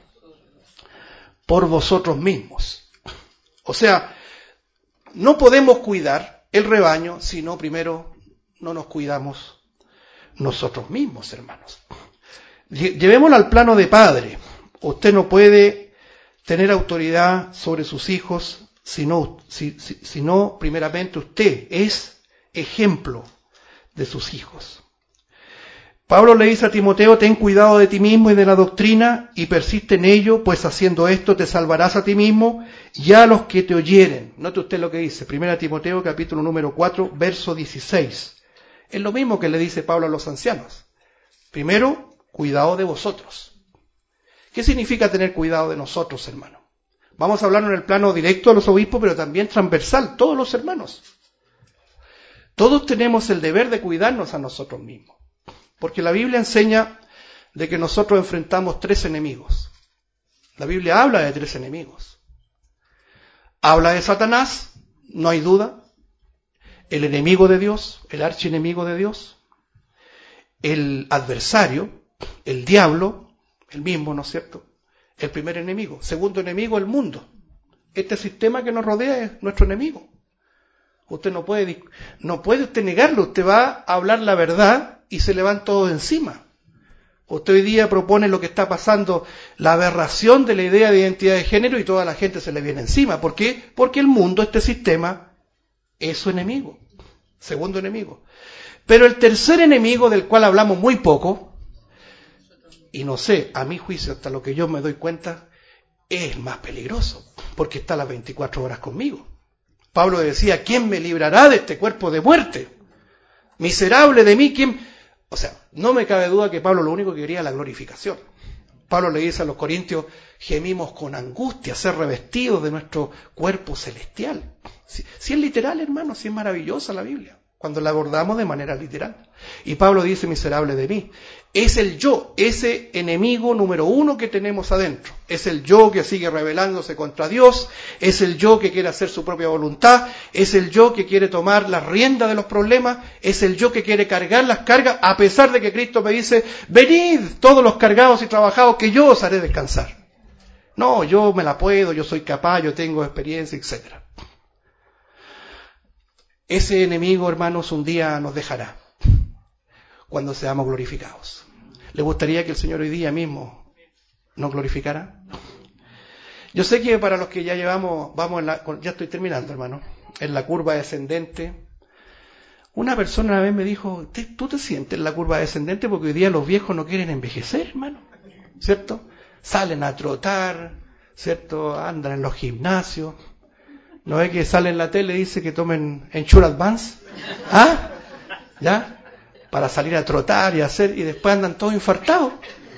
vosotros mismos. O sea, no podemos cuidar el rebaño si no primero no nos cuidamos nosotros mismos, hermanos. Llevémoslo al plano de padre. Usted no puede tener autoridad sobre sus hijos si no, primeramente usted es ejemplo de sus hijos. Pablo le dice a Timoteo, ten cuidado de ti mismo y de la doctrina y persiste en ello, pues haciendo esto te salvarás a ti mismo y a los que te oyeren. Note usted lo que dice, 1 Timoteo capítulo número 4, verso 16. Es lo mismo que le dice Pablo a los ancianos. Primero, cuidado de vosotros. ¿Qué significa tener cuidado de nosotros, hermano? Vamos a hablar en el plano directo a los obispos, pero también transversal, todos los hermanos. Todos tenemos el deber de cuidarnos a nosotros mismos. Porque la Biblia enseña de que nosotros enfrentamos 3 enemigos. La Biblia habla de 3 enemigos. Habla de Satanás, no hay duda. El enemigo de Dios, el archienemigo de Dios. El adversario, el diablo, el mismo, ¿no es cierto? El primer enemigo. Segundo enemigo, el mundo. Este sistema que nos rodea es nuestro enemigo. Usted no puede usted negarlo. Usted va a hablar la verdad y se le van todos encima. Usted hoy día propone lo que está pasando, la aberración de la idea de identidad de género y toda la gente se le viene encima. ¿Por qué? Porque el mundo, este sistema, es su enemigo. Segundo enemigo. Pero el tercer enemigo del cual hablamos muy poco, y no sé, a mi juicio, hasta lo que yo me doy cuenta, es el más peligroso, porque está las 24 horas conmigo. Pablo decía, ¿quién me librará de este cuerpo de muerte? Miserable de mí, ¿quién? O sea, no me cabe duda que Pablo lo único que quería era la glorificación. Pablo le dice a los corintios, gemimos con angustia, ser revestidos de nuestro cuerpo celestial. Si es literal, hermano, si es maravillosa la Biblia, cuando la abordamos de manera literal. Y Pablo dice, miserable de mí. Es el yo, ese enemigo número 1 que tenemos adentro. Es el yo que sigue rebelándose contra Dios, es el yo que quiere hacer su propia voluntad, es el yo que quiere tomar la rienda de los problemas, es el yo que quiere cargar las cargas, a pesar de que Cristo me dice, venid todos los cargados y trabajados, que yo os haré descansar. No, yo me la puedo, yo soy capaz, yo tengo experiencia, etc. Ese enemigo, hermanos, un día nos dejará cuando seamos glorificados. ¿Le gustaría que el Señor hoy día mismo nos glorificara? Yo sé que para los que ya llevamos, ya estoy terminando, hermano, en la curva descendente. Una persona una vez me dijo, ¿tú te sientes en la curva descendente? Porque hoy día los viejos no quieren envejecer, hermano, ¿cierto? Salen a trotar, ¿cierto? Andan en los gimnasios. ¿No ve que sale en la tele y dice que tomen Ensure Advance? ¿Ah? ¿Ya? Para salir a trotar y hacer, y después andan todos infartados.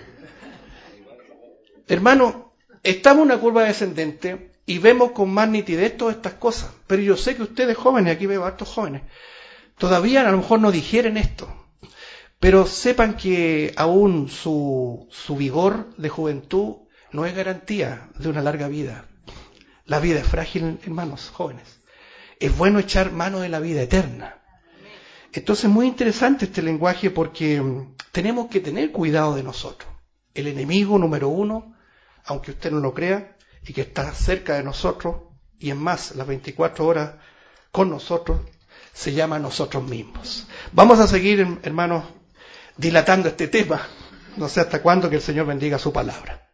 Hermano, estamos en una curva descendente y vemos con más nitidez todas estas cosas. Pero yo sé que ustedes jóvenes, aquí veo a estos jóvenes, todavía a lo mejor no digieren esto. Pero sepan que aún su vigor de juventud no es garantía de una larga vida. La vida es frágil, hermanos jóvenes. Es bueno echar mano de la vida eterna. Entonces es muy interesante este lenguaje porque tenemos que tener cuidado de nosotros. El enemigo número 1, aunque usted no lo crea, y que está cerca de nosotros, y es más, las 24 horas con nosotros, se llama nosotros mismos. Vamos a seguir, hermanos, dilatando este tema. No sé hasta cuándo, que el Señor bendiga su palabra.